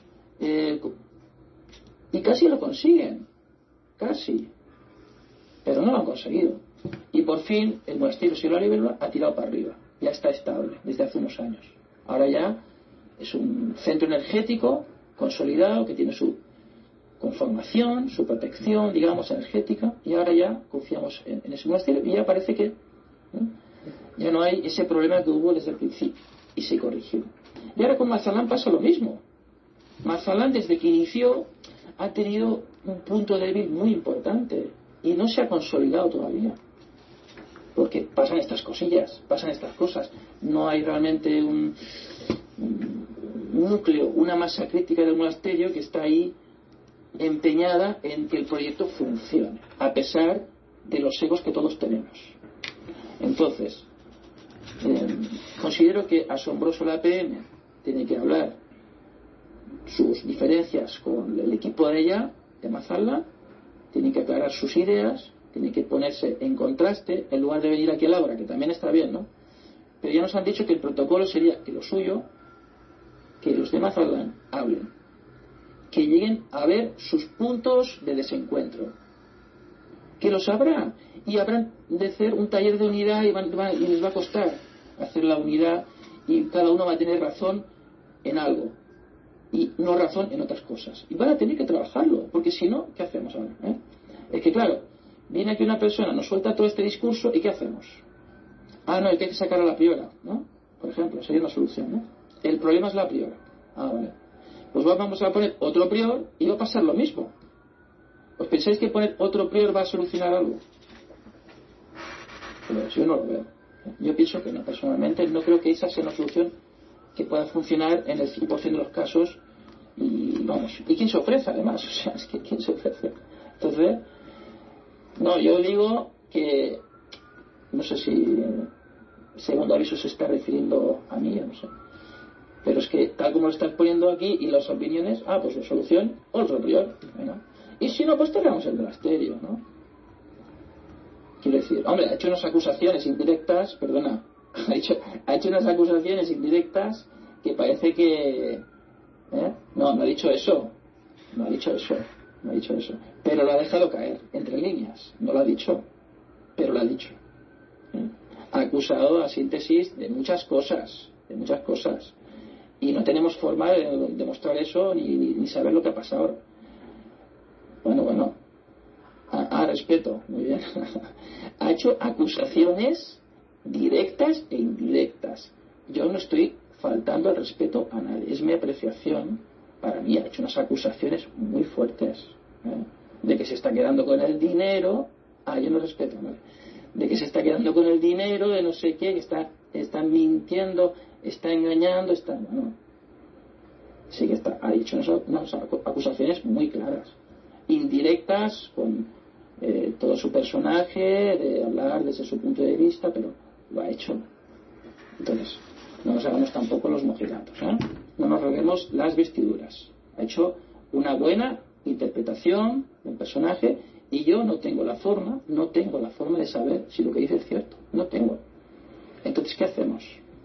y casi lo consiguen, casi, pero no lo han conseguido. Y por fin el monasterio Sierra de la Libélula ha tirado para arriba, ya está estable desde hace unos años. Ahora ya es un centro energético consolidado que tiene su conformación, su protección, digamos, energética, y ahora ya confiamos en ese monasterio y ya parece que ya no hay ese problema que hubo desde el principio y se corrigió. Y ahora con Mazalán pasa lo mismo. Mazalán, desde que inició, ha tenido un punto débil muy importante y no se ha consolidado todavía, porque pasan estas cosillas, pasan estas cosas. No hay realmente un núcleo, una masa crítica del monasterio que está ahí empeñada en que el proyecto funcione, a pesar de los egos que todos tenemos. Entonces, considero que asombroso la APM tiene que hablar sus diferencias con el equipo de ella, de Mazalán, tiene que aclarar sus ideas, tiene que ponerse en contraste en lugar de venir aquí a la hora, que también está bien, ¿no? Pero ya nos han dicho que el protocolo sería que lo suyo, que los de Mazalán hablen, que lleguen a ver sus puntos de desencuentro, que los habrá, y habrán de hacer un taller de unidad y les va a costar hacer la unidad, y cada uno va a tener razón en algo y no razón en otras cosas, y van a tener que trabajarlo, porque si no, ¿qué hacemos ahora? Es que claro, viene aquí una persona, nos suelta todo este discurso, y ¿qué hacemos? No, hay que sacar a la priora, ¿no? Por ejemplo, sería una solución, ¿no? El problema es la priora. Vale. Pues vamos a poner otro prior y va a pasar lo mismo. ¿Os pensáis que poner otro prior va a solucionar algo? Pues yo no lo veo. Yo pienso que no, personalmente no creo que esa sea una solución que pueda funcionar en el 100% de los casos. Y vamos, ¿y quién se ofrece además? O sea, es que ¿quién se ofrece? Entonces, no, yo digo que no sé si el segundo aviso se está refiriendo a mí, no sé, pero es que tal como lo estás poniendo aquí y las opiniones, pues la solución, otro prior, venga. Y si no, pues cerramos el monasterio, ¿no? Quiero decir, hombre, ha hecho unas acusaciones indirectas, perdona, ha hecho unas acusaciones indirectas que parece que no ha dicho eso, no ha dicho eso, pero lo ha dejado caer entre líneas, no lo ha dicho, pero lo ha dicho. Ha acusado a síntesis de muchas cosas, y no tenemos forma de demostrar eso ni saber lo que ha pasado. Bueno, respeto, muy bien. Ha hecho acusaciones directas e indirectas. Yo no estoy faltando al respeto a nadie, es mi apreciación. Para mí ha hecho unas acusaciones muy fuertes, de que se está quedando con el dinero. Yo no respeto a nadie. De que se está quedando con el dinero, de no sé qué, que está mintiendo, está engañando, sí que ha dicho unas acusaciones muy claras, indirectas, con todo su personaje, de hablar desde su punto de vista, pero lo ha hecho. Entonces, no nos hagamos tampoco los mojigatos, no nos roguemos las vestiduras. Ha hecho una buena interpretación del personaje, y yo no tengo la forma de saber si lo que dice es cierto. No tengo. Entonces, ¿qué hacemos?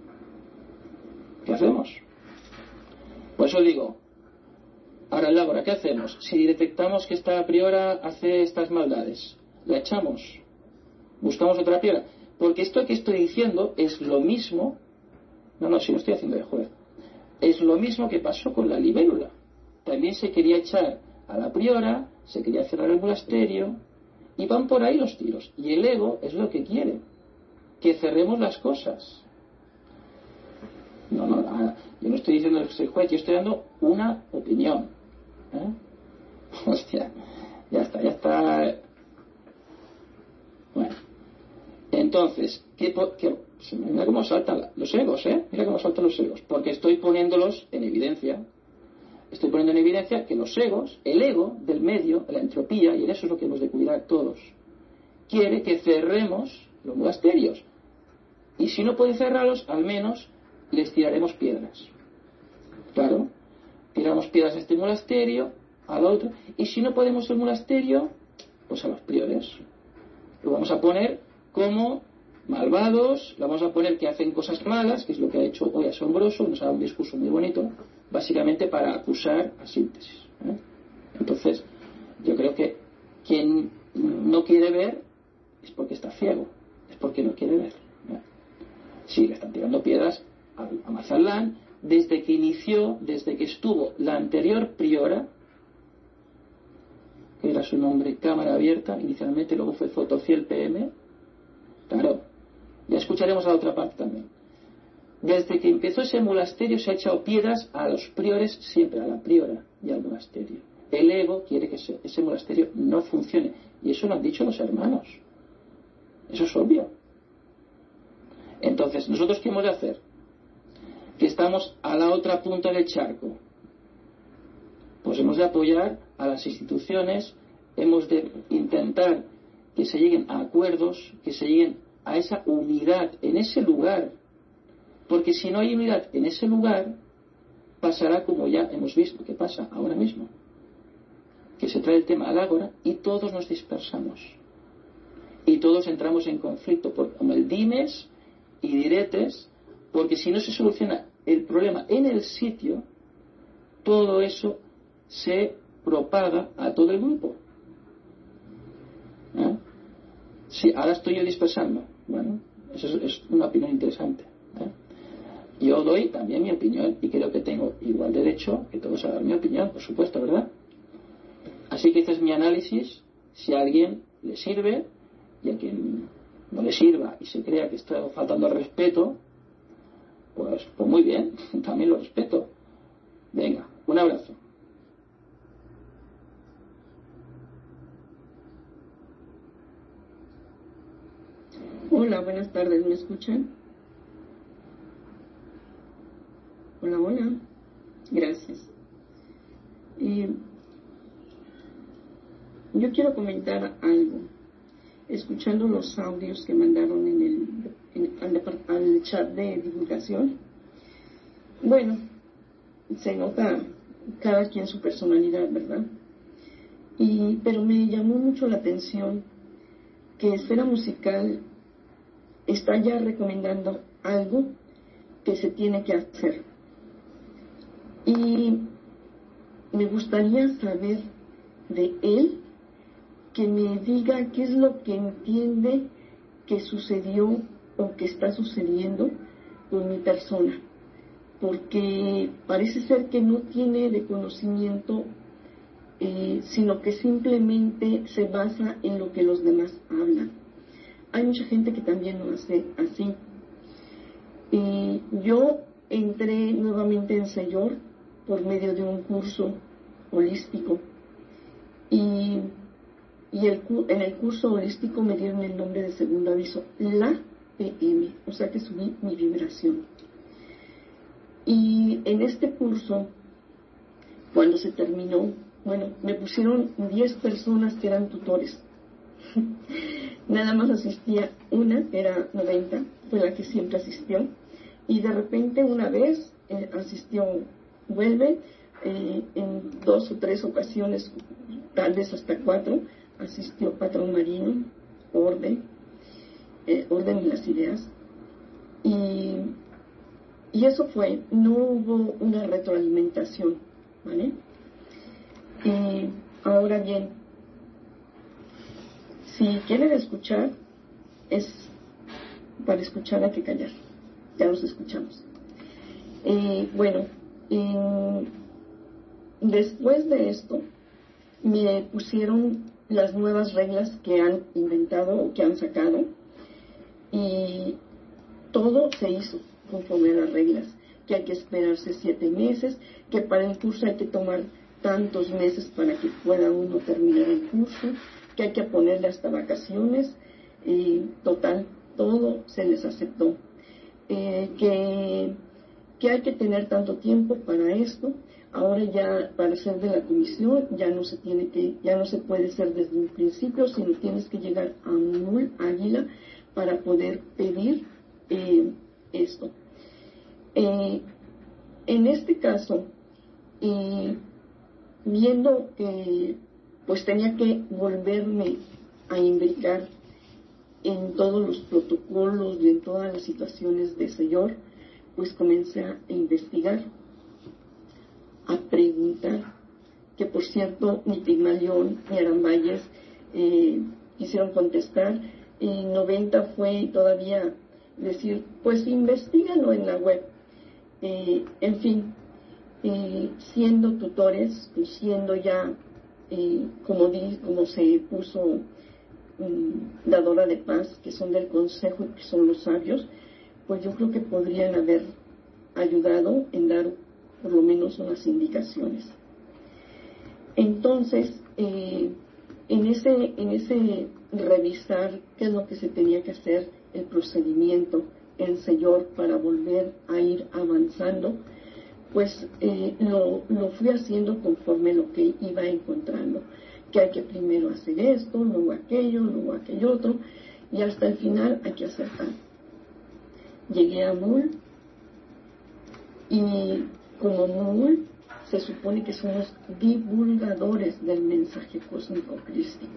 Por eso digo, ahora en Lágora, ¿qué hacemos? Si detectamos que esta priora hace estas maldades, ¿la echamos? ¿Buscamos otra priora? Porque esto que estoy diciendo es lo mismo. Si no estoy haciendo de juez. Es lo mismo que pasó con la libélula. También se quería echar a la priora, se quería cerrar el monasterio, y van por ahí los tiros. Y el ego es lo que quiere, que cerremos las cosas. Yo no estoy diciendo que soy juez, yo estoy dando una opinión. Hostia, ya está. Bueno, entonces, mira cómo saltan los egos, mira cómo saltan los egos, porque estoy poniéndolos en evidencia. Estoy poniendo en evidencia que los egos, el ego del medio, la entropía, y en eso es lo que hemos de cuidar todos, quiere que cerremos los monasterios. Y si no puede cerrarlos, al menos les tiraremos piedras. Claro, tiramos piedras a este monasterio, al otro, y si no podemos el monasterio, pues a los priores. Lo vamos a poner como malvados, lo vamos a poner que hacen cosas malas, que es lo que ha hecho hoy Asombroso, nos ha dado un discurso muy bonito, básicamente para acusar a Síntesis. Entonces, yo creo que quien no quiere ver es porque está ciego, es porque no quiere ver. Sí, le están tirando piedras a Mazalán desde que inició, desde que estuvo la anterior priora, que era su nombre, Cámara Abierta, inicialmente, luego fue Fotofiel PM. Claro, ya escucharemos la otra parte también. Desde que empezó ese monasterio se ha echado piedras a los priores, siempre a la priora y al monasterio. El ego quiere que ese monasterio no funcione, y eso lo han dicho los hermanos. Eso es obvio. Entonces, ¿nosotros qué hemos de hacer? Que estamos a la otra punta del charco. Pues hemos de apoyar a las instituciones, hemos de intentar que se lleguen a acuerdos, que se lleguen a esa unidad en ese lugar, porque si no hay unidad en ese lugar, pasará como ya hemos visto que pasa ahora mismo, que se trae el tema al ágora y todos nos dispersamos y todos entramos en conflicto como el dimes y diretes, porque si no se soluciona el problema en el sitio, todo eso se propaga a todo el grupo. Sí, ahora estoy yo dispersando. Bueno, eso es una opinión interesante. Yo doy también mi opinión y creo que tengo igual derecho que todos a dar mi opinión, por supuesto, ¿verdad? Así que este es mi análisis. Si a alguien le sirve y a quien no le sirva y se crea que está faltando al respeto, pues muy bien, también lo respeto. Venga, un abrazo. Hola, buenas tardes, ¿me escuchan? Hola, hola, gracias. Yo quiero comentar algo. Escuchando los audios que mandaron al chat de divulgación, bueno, se nota cada quien su personalidad, ¿verdad? Pero me llamó mucho la atención que Esfera Musical está ya recomendando algo que se tiene que hacer. Y me gustaría saber de él que me diga qué es lo que entiende que sucedió o que está sucediendo con mi persona, porque parece ser que no tiene de conocimiento, sino que simplemente se basa en lo que los demás hablan. Hay mucha gente que también lo hace así. Yo entré nuevamente en Señor por medio de un curso holístico y en el curso holístico me dieron el nombre de segundo aviso, la PM, o sea que subí mi vibración. Y en este curso, cuando se terminó, bueno, me pusieron 10 personas que eran tutores. Nada más asistía una, era 90, fue la que siempre asistió, y de repente una vez asistió, vuelve, en 2 o 3 ocasiones, tal vez hasta 4, asistió Patrón Marino, Orden de las Ideas, y eso fue, no hubo una retroalimentación, ¿vale? Ahora bien, si quieren escuchar, es para escuchar hay que callar, ya los escuchamos. Bueno, después de esto, me pusieron las nuevas reglas que han inventado o que han sacado, y todo se hizo conforme a las reglas, que hay que esperarse 7 meses, que para el curso hay que tomar tantos meses para que pueda uno terminar el curso, que hay que ponerle hasta vacaciones, total, todo se les aceptó, que hay que tener tanto tiempo para esto. Ahora ya para ser de la comisión ya no se puede ser desde un principio, sino tienes que llegar a un águila para poder pedir esto. En este caso, viendo que pues tenía que volverme a imbricar en todos los protocolos y en todas las situaciones de Señor, pues comencé a investigar, a preguntar, que por cierto ni Pigmalión ni Arambayes quisieron contestar, y 90 fue todavía decir, pues investígalo en la web. En fin, siendo tutores, siendo ya, como se puso, dadora de paz, que son del consejo y que son los sabios, pues yo creo que podrían haber ayudado en dar por lo menos unas indicaciones. Entonces, en ese revisar qué es lo que se tenía que hacer, el procedimiento, el Señor, para volver a ir avanzando, pues lo fui haciendo conforme lo que iba encontrando, que hay que primero hacer esto, luego aquello otro, y hasta el final hay que acertar. Llegué a Mul, y como Mul se supone que somos divulgadores del mensaje cósmico crístico.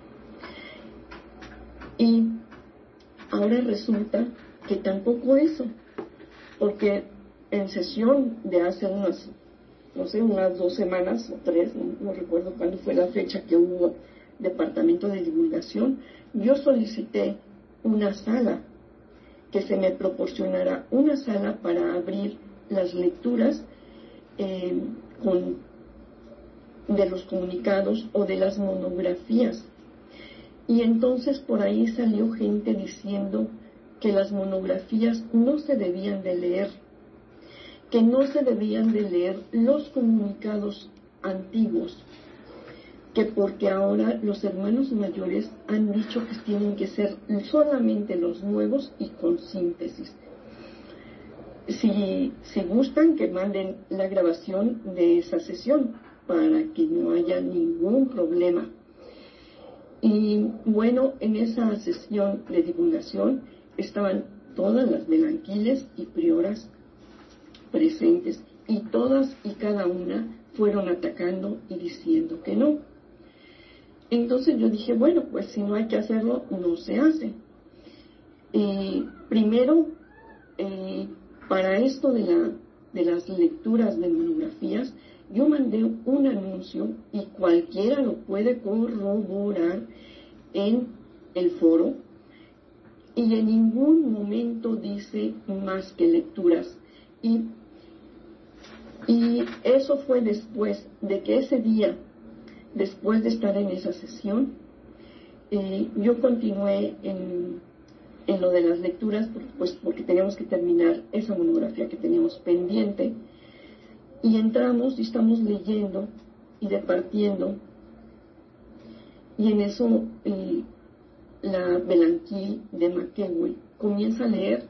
Y ahora resulta que tampoco eso, porque en sesión de hace unas 2 semanas o 3, no recuerdo cuándo fue la fecha que hubo departamento de divulgación, yo solicité una sala, que se me proporcionara una sala para abrir las lecturas de los comunicados o de las monografías. Y entonces por ahí salió gente diciendo que las monografías no se debían de leer, que no se debían de leer los comunicados antiguos, que porque ahora los hermanos mayores han dicho que tienen que ser solamente los nuevos y con síntesis. Si gustan, que manden la grabación de esa sesión para que no haya ningún problema. Y bueno, en esa sesión de divulgación estaban todas las melanquiles y prioras presentes, y todas y cada una fueron atacando y diciendo que no. Entonces yo dije, bueno, pues si no hay que hacerlo, no se hace. Primero, para esto de las lecturas de monografías, yo mandé un anuncio, y cualquiera lo puede corroborar en el foro, y en ningún momento dice más que lecturas. Y eso fue después de que ese día, después de estar en esa sesión, yo continué en lo de las lecturas, pues porque teníamos que terminar esa monografía que teníamos pendiente, y entramos y estamos leyendo y departiendo, y en eso la Belanquí de Maquegui comienza a leer,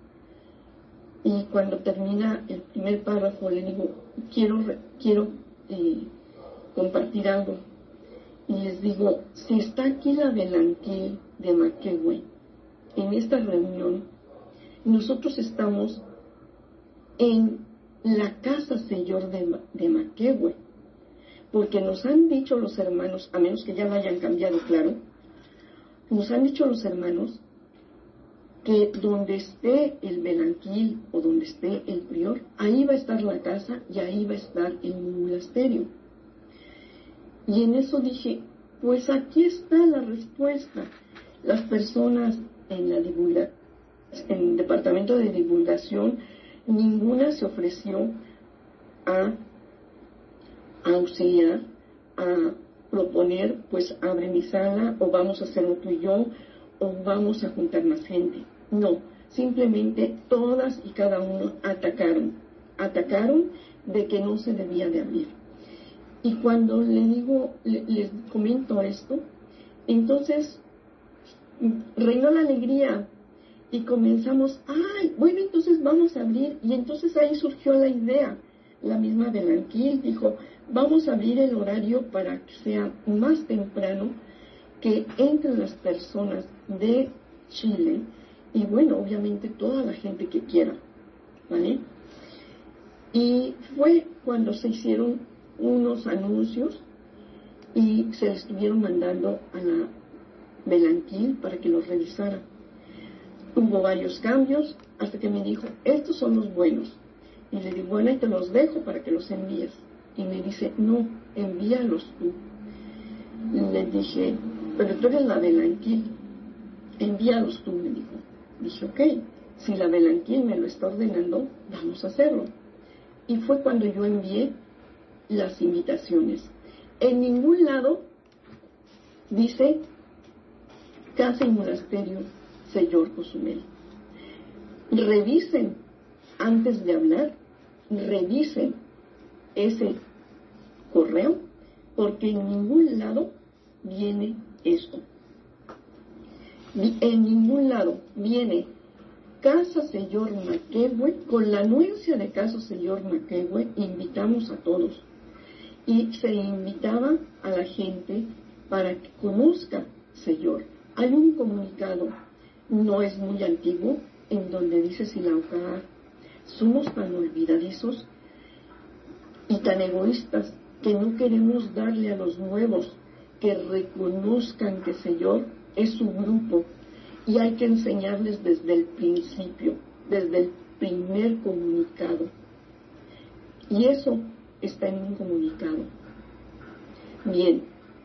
y cuando termina el primer párrafo le digo, quiero compartir algo, y les digo, si está aquí la Belanquí de Maquegui en esta reunión, nosotros estamos en la casa Señor de Maquegui, porque nos han dicho los hermanos, a menos que ya lo hayan cambiado, claro, nos han dicho los hermanos que donde esté el Belanquil o donde esté el prior, ahí va a estar la casa y ahí va a estar el monasterio. Y en eso dije, pues aquí está la respuesta. Las personas en el departamento de divulgación, ninguna se ofreció a auxiliar, a proponer, pues abre mi sala, o vamos a hacerlo tú y yo, o vamos a juntar más gente. No, simplemente todas y cada uno atacaron de que no se debía de abrir. Y cuando les comento esto, entonces reinó la alegría y comenzamos, bueno, entonces vamos a abrir. Y entonces ahí surgió la idea. La misma Belanquil dijo, vamos a abrir el horario para que sea más temprano, que entren las personas de Chile, y bueno, obviamente toda la gente que quiera. ¿vale? Y fue cuando se hicieron unos anuncios y se le estuvieron mandando a la Belanquil para que los revisara. Hubo varios cambios hasta que me dijo, estos son los buenos. Y le digo, bueno, y te los dejo para que los envíes. Y me dice, no, envíalos tú. Y le dije, pero tú eres la Belanquil, envíalos tú, me dijo. Dije, ok, si la Belanquil me lo está ordenando, vamos a hacerlo. Y fue cuando yo envié las invitaciones. En ningún lado dice Casa y Monasterio Señor Cozumel. Revisen antes de hablar, revisen ese correo, porque en ningún lado viene esto. En ningún lado viene Casa Señor Maquehue. Con la anuencia de Casa Señor Maquehue invitamos a todos, y se invitaba a la gente para que conozca Señor. Hay un comunicado, no es muy antiguo, en donde dice Silaucar, somos tan olvidadizos y tan egoístas que no queremos darle a los nuevos que reconozcan que Señor es su grupo, y hay que enseñarles desde el principio, desde el primer comunicado. Y eso está en un comunicado. Bien,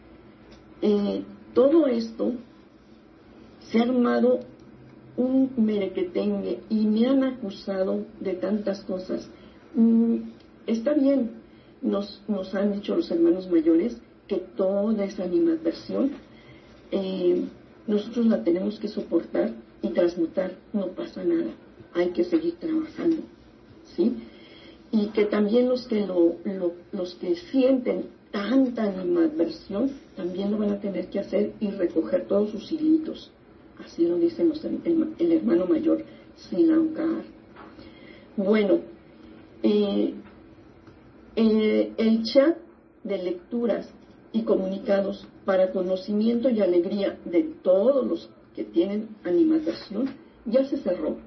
todo esto se ha armado un merequetengue y me han acusado de tantas cosas. Está bien, nos han dicho los hermanos mayores que toda esa animadversión nosotros la tenemos que soportar y transmutar, no pasa nada, hay que seguir trabajando, ¿sí? Y que también los que sienten tanta animadversión también lo van a tener que hacer y recoger todos sus hilitos. Así lo dice el hermano mayor Silaucar. Bueno, el chat de lecturas y comunicados para conocimiento y alegría de todos los que tienen animadversión ya se cerró,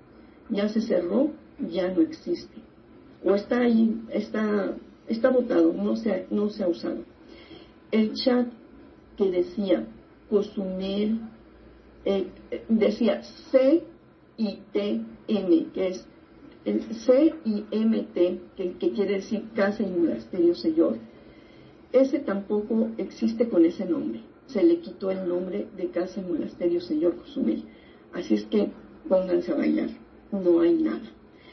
ya no existe, o está ahí, está botado, no se ha usado. El chat que decía Cozumel, decía C-I-T-M, que es el C-I-M-T, que quiere decir Casa y Monasterio Señor. Ese tampoco existe con ese nombre. Se le quitó el nombre de Casa y Monasterio Señor Cozumel. Así es que pónganse a bailar. No hay nada.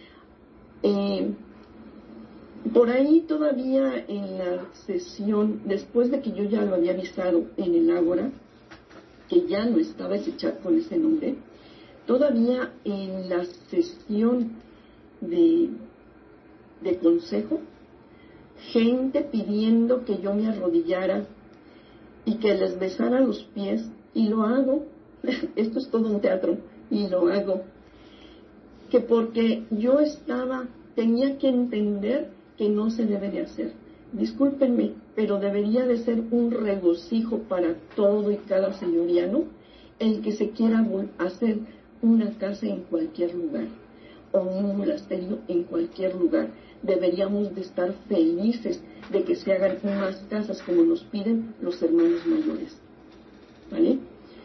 Por ahí todavía en la sesión, después de que yo ya lo había avisado en el Ágora, que ya no estaba ese chat con ese nombre, todavía en la sesión de consejo, gente pidiendo que yo me arrodillara y que les besara los pies, y lo hago. Esto es todo un teatro, y lo hago, que porque yo tenía que entender que no se debe de hacer. Discúlpenme, pero debería de ser un regocijo para todo y cada señoriano el que se quiera hacer una casa en cualquier lugar o un monasterio en cualquier lugar. Deberíamos de estar felices de que se hagan unas casas como nos piden los hermanos mayores, ¿vale?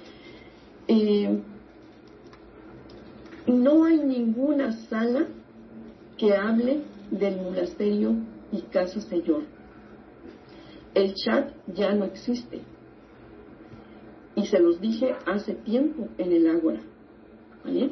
No hay ninguna sala que hable del monasterio y Casa Señor. El chat ya no existe, y se los dije hace tiempo en el Ágora, ¿vale?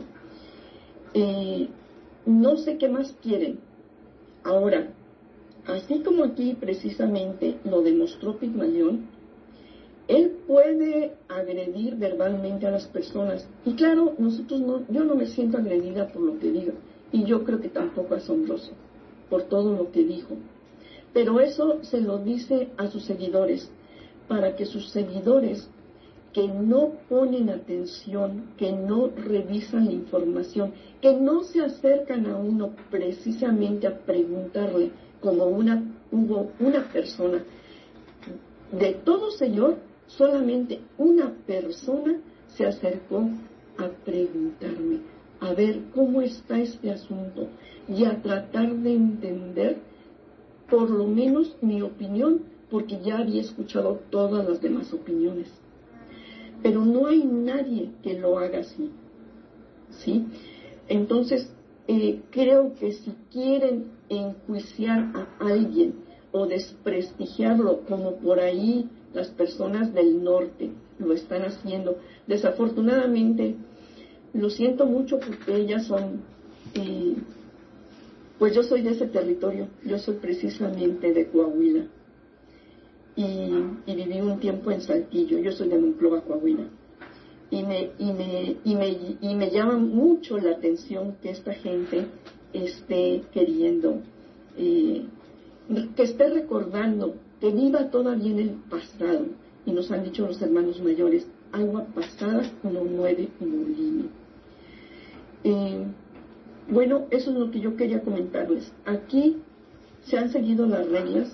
No sé qué más quieren. Ahora, así como aquí precisamente lo demostró Pigmalión, él puede agredir verbalmente a las personas, y claro, yo no me siento agredida por lo que diga, y yo creo que tampoco asombroso por todo lo que dijo, pero eso se lo dice a sus seguidores, para que sus seguidores, que no ponen atención, que no revisan la información, que no se acercan a uno precisamente a preguntarle, como hubo una persona, de todo Señor, solamente una persona se acercó a preguntarme, a ver cómo está este asunto y a tratar de entender por lo menos mi opinión, porque ya había escuchado todas las demás opiniones. Pero no hay nadie que lo haga así, ¿sí? Entonces, creo que si quieren enjuiciar a alguien o desprestigiarlo, como por ahí las personas del norte lo están haciendo, desafortunadamente, lo siento mucho porque ellas son, pues yo soy de ese territorio, yo soy precisamente de Coahuila y viví un tiempo en Saltillo, yo soy de Monclova, Coahuila. Y me llama mucho la atención que esta gente esté queriendo, que esté recordando, que viva todavía en el pasado. Y nos han dicho los hermanos mayores, agua pasada no mueve molino. Bueno, eso es lo que yo quería comentarles. Aquí se han seguido las reglas.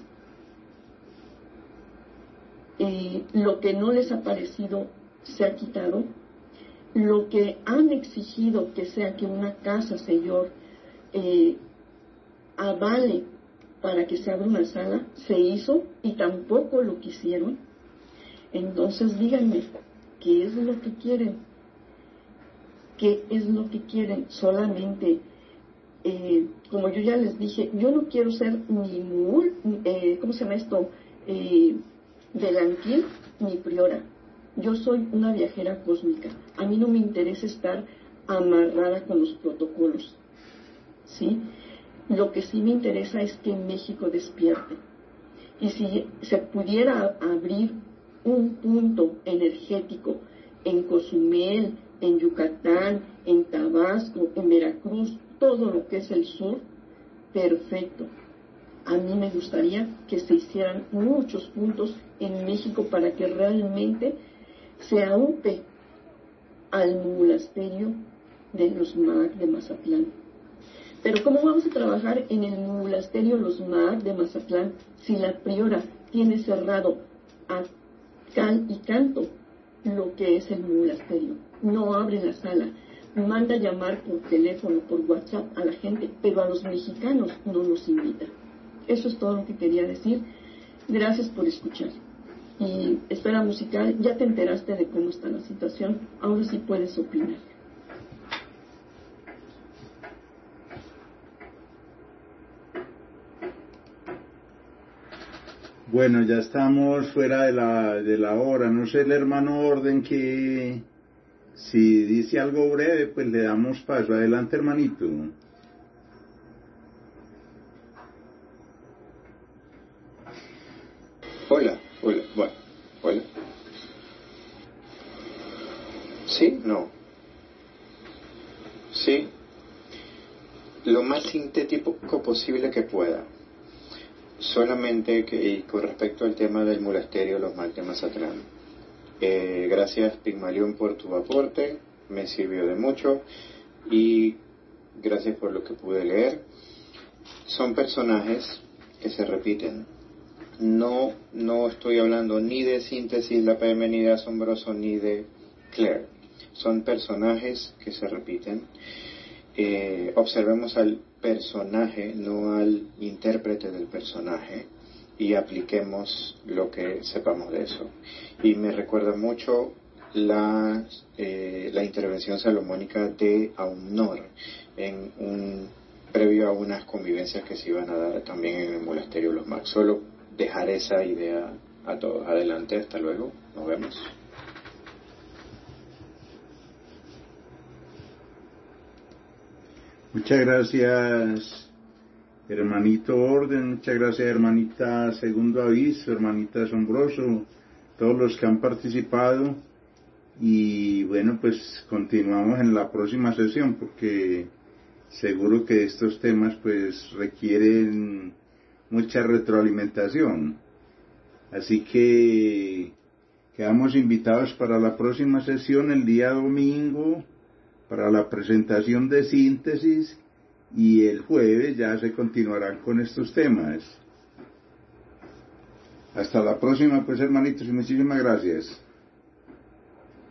Lo que no les ha parecido se ha quitado. Lo que han exigido que sea que una casa, señor, avale para que se abra una sala, se hizo y tampoco lo quisieron. Entonces díganme, ¿qué es lo que quieren? ¿Qué es lo que quieren? Solamente, como yo ya les dije, yo no quiero ser ni ¿cómo se llama esto? Delantil ni priora. Yo soy una viajera cósmica. A mí no me interesa estar amarrada con los protocolos, ¿sí? Lo que sí me interesa es que México despierte. Y si se pudiera abrir un punto energético en Cozumel, en Yucatán, en Tabasco, en Veracruz, todo lo que es el sur, perfecto. A mí me gustaría que se hicieran muchos puntos en México para que realmente se aupe al monasterio de los MAC de Mazatlán. Pero ¿cómo vamos a trabajar en el monasterio Los MAC de Mazatlán si la priora tiene cerrado a cal y canto lo que es el monasterio? No abre la sala, manda llamar por teléfono, por WhatsApp a la gente, pero a los mexicanos no los invita. Eso es todo lo que quería decir. Gracias por escuchar. Y Esfera Musical, ya te enteraste de cómo está la situación, ahora sí puedes opinar. Bueno, ya estamos fuera de la hora. No sé el hermano Orden que si dice algo breve, pues le damos paso. Adelante, hermanito. Hola. ¿Sí? No. Sí. Lo más sintético posible que pueda. Solamente que con respecto al tema del monasterio Los MAC de Mazatlán. Gracias, Pigmalión, por tu aporte. Me sirvió de mucho. Y gracias por lo que pude leer. Son personajes que se repiten. No estoy hablando ni de Síntesis, la PM, ni de Asombroso, ni de Claire. Son personajes que se repiten. Observemos al personaje, no al intérprete del personaje, y apliquemos lo que sepamos de eso. Y me recuerda mucho la intervención salomónica de Aumnor previo a unas convivencias que se iban a dar también en el monasterio Los MAC. Solo dejar esa idea a todos. Adelante, hasta luego, nos vemos. Muchas gracias, hermanito Orden, muchas gracias, hermanita Segundo Aviso, hermanita Asombroso, todos los que han participado. Y bueno, pues continuamos en la próxima sesión, porque seguro que estos temas pues requieren mucha retroalimentación. Así que quedamos invitados para la próxima sesión el día domingo, para la presentación de Síntesis, y el jueves ya se continuarán con estos temas. Hasta la próxima, pues, hermanitos, y muchísimas gracias.